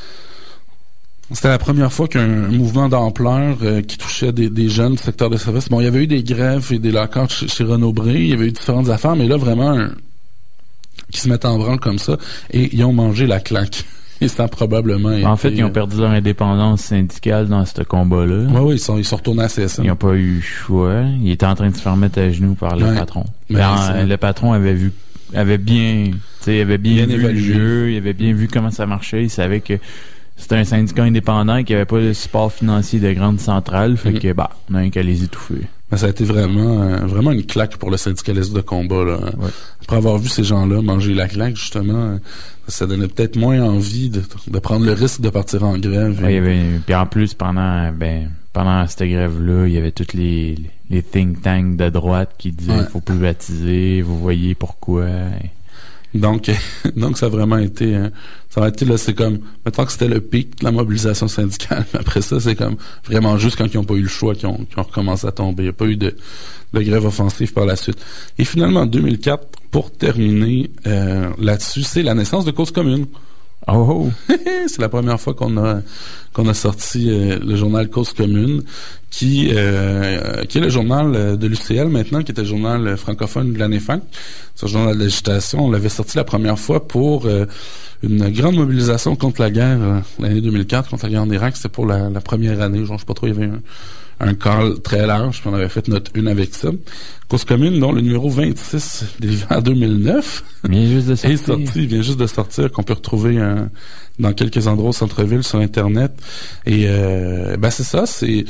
A: la première fois qu'un mouvement d'ampleur qui touchait des jeunes du secteur des services. Bon, il y avait eu des grèves et des lock-outs chez Renaud-Bré, il y avait eu différentes affaires, mais là, vraiment, qui se mettent en branle comme ça, et ils ont mangé la claque. Et ça probablement...
B: En fait, ils ont perdu leur indépendance syndicale dans ce combat-là.
A: Oui, ils sont retournés à CSN.
B: Ils n'ont pas eu choix. Ils étaient en train de se faire mettre à genoux par le patron. Le patron avait bien vu le jeu, il avait bien vu comment ça marchait, il savait que c'était un syndicat indépendant qui avait pas le support financier de grandes centrales, fait que on a rien qu'à les étouffer.
A: Mais ça a été vraiment une claque pour le syndicalisme de combat, là. Ouais. Après avoir vu ces gens-là manger la claque, justement, ça donnait peut-être moins envie de prendre le risque de partir en grève.
B: Puis en plus, pendant cette grève-là, il y avait tous les think tanks de droite qui disaient il faut privatiser, vous voyez pourquoi.
A: Donc ça a vraiment été là, c'est comme maintenant que c'était le pic de la mobilisation syndicale, mais après ça c'est comme vraiment juste quand ils n'ont pas eu le choix qu'ils ont recommencé à tomber. Il n'y a pas eu de grève offensive par la suite. Et finalement en 2004, pour terminer là-dessus, c'est la naissance de Cause commune.
B: Oh!
A: C'est la première fois qu'on a sorti le journal Cause commune, qui est le journal de l'UCL maintenant, qui était le journal francophone de l'ANEFAC. Ce journal d'agitation, on l'avait sorti la première fois pour une grande mobilisation contre la guerre l'année 2004, contre la guerre en Irak. C'était pour la première année, genre je sais pas trop, il y avait un call très large, puis on avait fait notre une avec ça. Cause commune, dont le numéro 26 de l'hiver 2009
B: vient juste de sortir.
A: Est sorti, il vient juste de sortir, qu'on peut retrouver dans quelques endroits au centre-ville sur Internet. Et c'est ça, c'est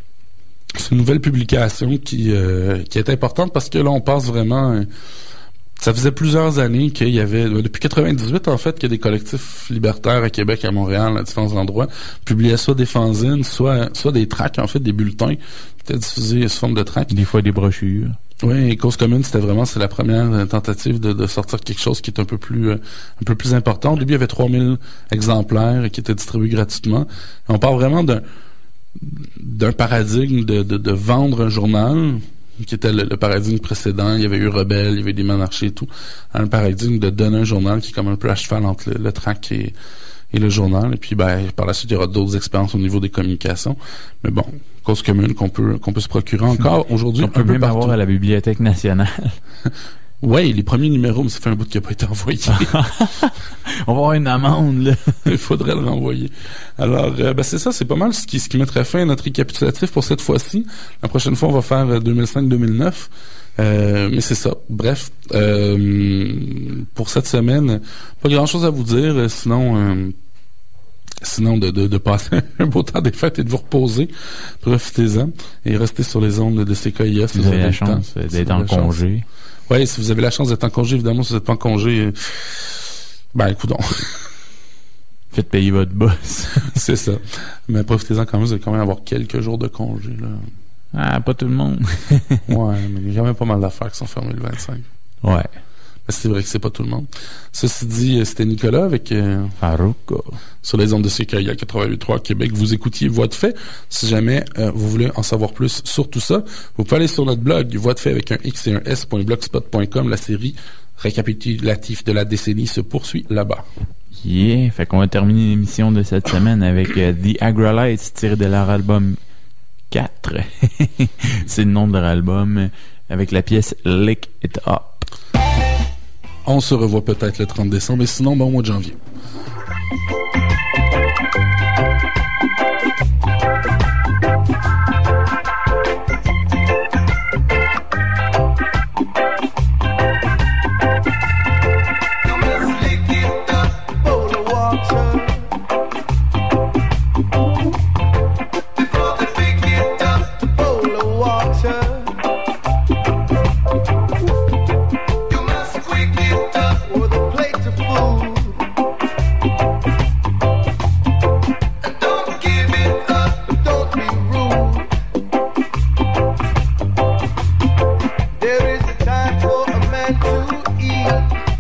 A: une nouvelle publication qui est importante parce que là, on passe vraiment... Ça faisait plusieurs années qu'il y avait, depuis 98 en fait, qu'il y a des collectifs libertaires à Québec, à Montréal, à différents endroits, publiaient soit des fanzines, soit des tracts, en fait, des bulletins qui étaient diffusés sous forme de tracts.
B: Des fois des brochures.
A: Oui, et Cause commune, c'est la première tentative de sortir quelque chose qui est un peu plus important. Au début, il y avait 3000 exemplaires qui étaient distribués gratuitement. Et on parle vraiment d'un paradigme de vendre un journal, qui était le paradigme précédent. Il y avait eu Rebelle, il y avait des monarchies et tout. Un paradigme de donner un journal qui est comme un peu à cheval entre le tract et le journal. Et puis, par la suite, il y aura d'autres expériences au niveau des communications. Mais bon, Cause commune qu'on peut se procurer encore aujourd'hui.
B: On peut même avoir à la Bibliothèque nationale.
A: Oui, les premiers numéros, mais ça fait un bout qui n'a pas été envoyé.
B: On va avoir une amende, là.
A: Il faudrait le renvoyer. Alors, c'est ça, c'est pas mal ce qui mettrait fin à notre récapitulatif pour cette fois-ci. La prochaine fois, on va faire 2005-2009. Mais c'est ça. Bref, pour cette semaine, pas grand-chose à vous dire, sinon de passer un beau temps des fêtes et de vous reposer. Profitez-en et restez sur les ondes de CKIA.
B: Si vous avez la chance d'être en congé.
A: Oui, si vous avez la chance d'être en congé, évidemment, si vous n'êtes pas en congé, écoutons.
B: Faites payer votre boss.
A: C'est ça. Mais profitez-en quand même, vous allez quand même avoir quelques jours de congé, là.
B: Ah, pas tout le monde.
A: Ouais, mais il y a quand même pas mal d'affaires qui sont fermées le 25.
B: Ouais.
A: Mais c'est vrai que c'est pas tout le monde. Ceci dit, c'était Nicolas avec
B: Farouko
A: sur les ondes de CKIA 88.3 Québec. Vous écoutiez Voix de fait. Si jamais vous voulez en savoir plus sur tout ça, vous pouvez aller sur notre blog Voix de fait avec un X et un S.blogspot.com. La série récapitulative de la décennie se poursuit là-bas.
B: Yeah, fait qu'on va terminer l'émission de cette semaine avec The Agrolites tiré de leur album 4. C'est le nom de leur album, avec la pièce Lick It Up.
A: On se revoit peut-être le 30 décembre, mais sinon, au mois de janvier.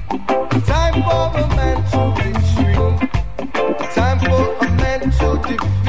I: Time for a man to retreat. Time for a man to defeat.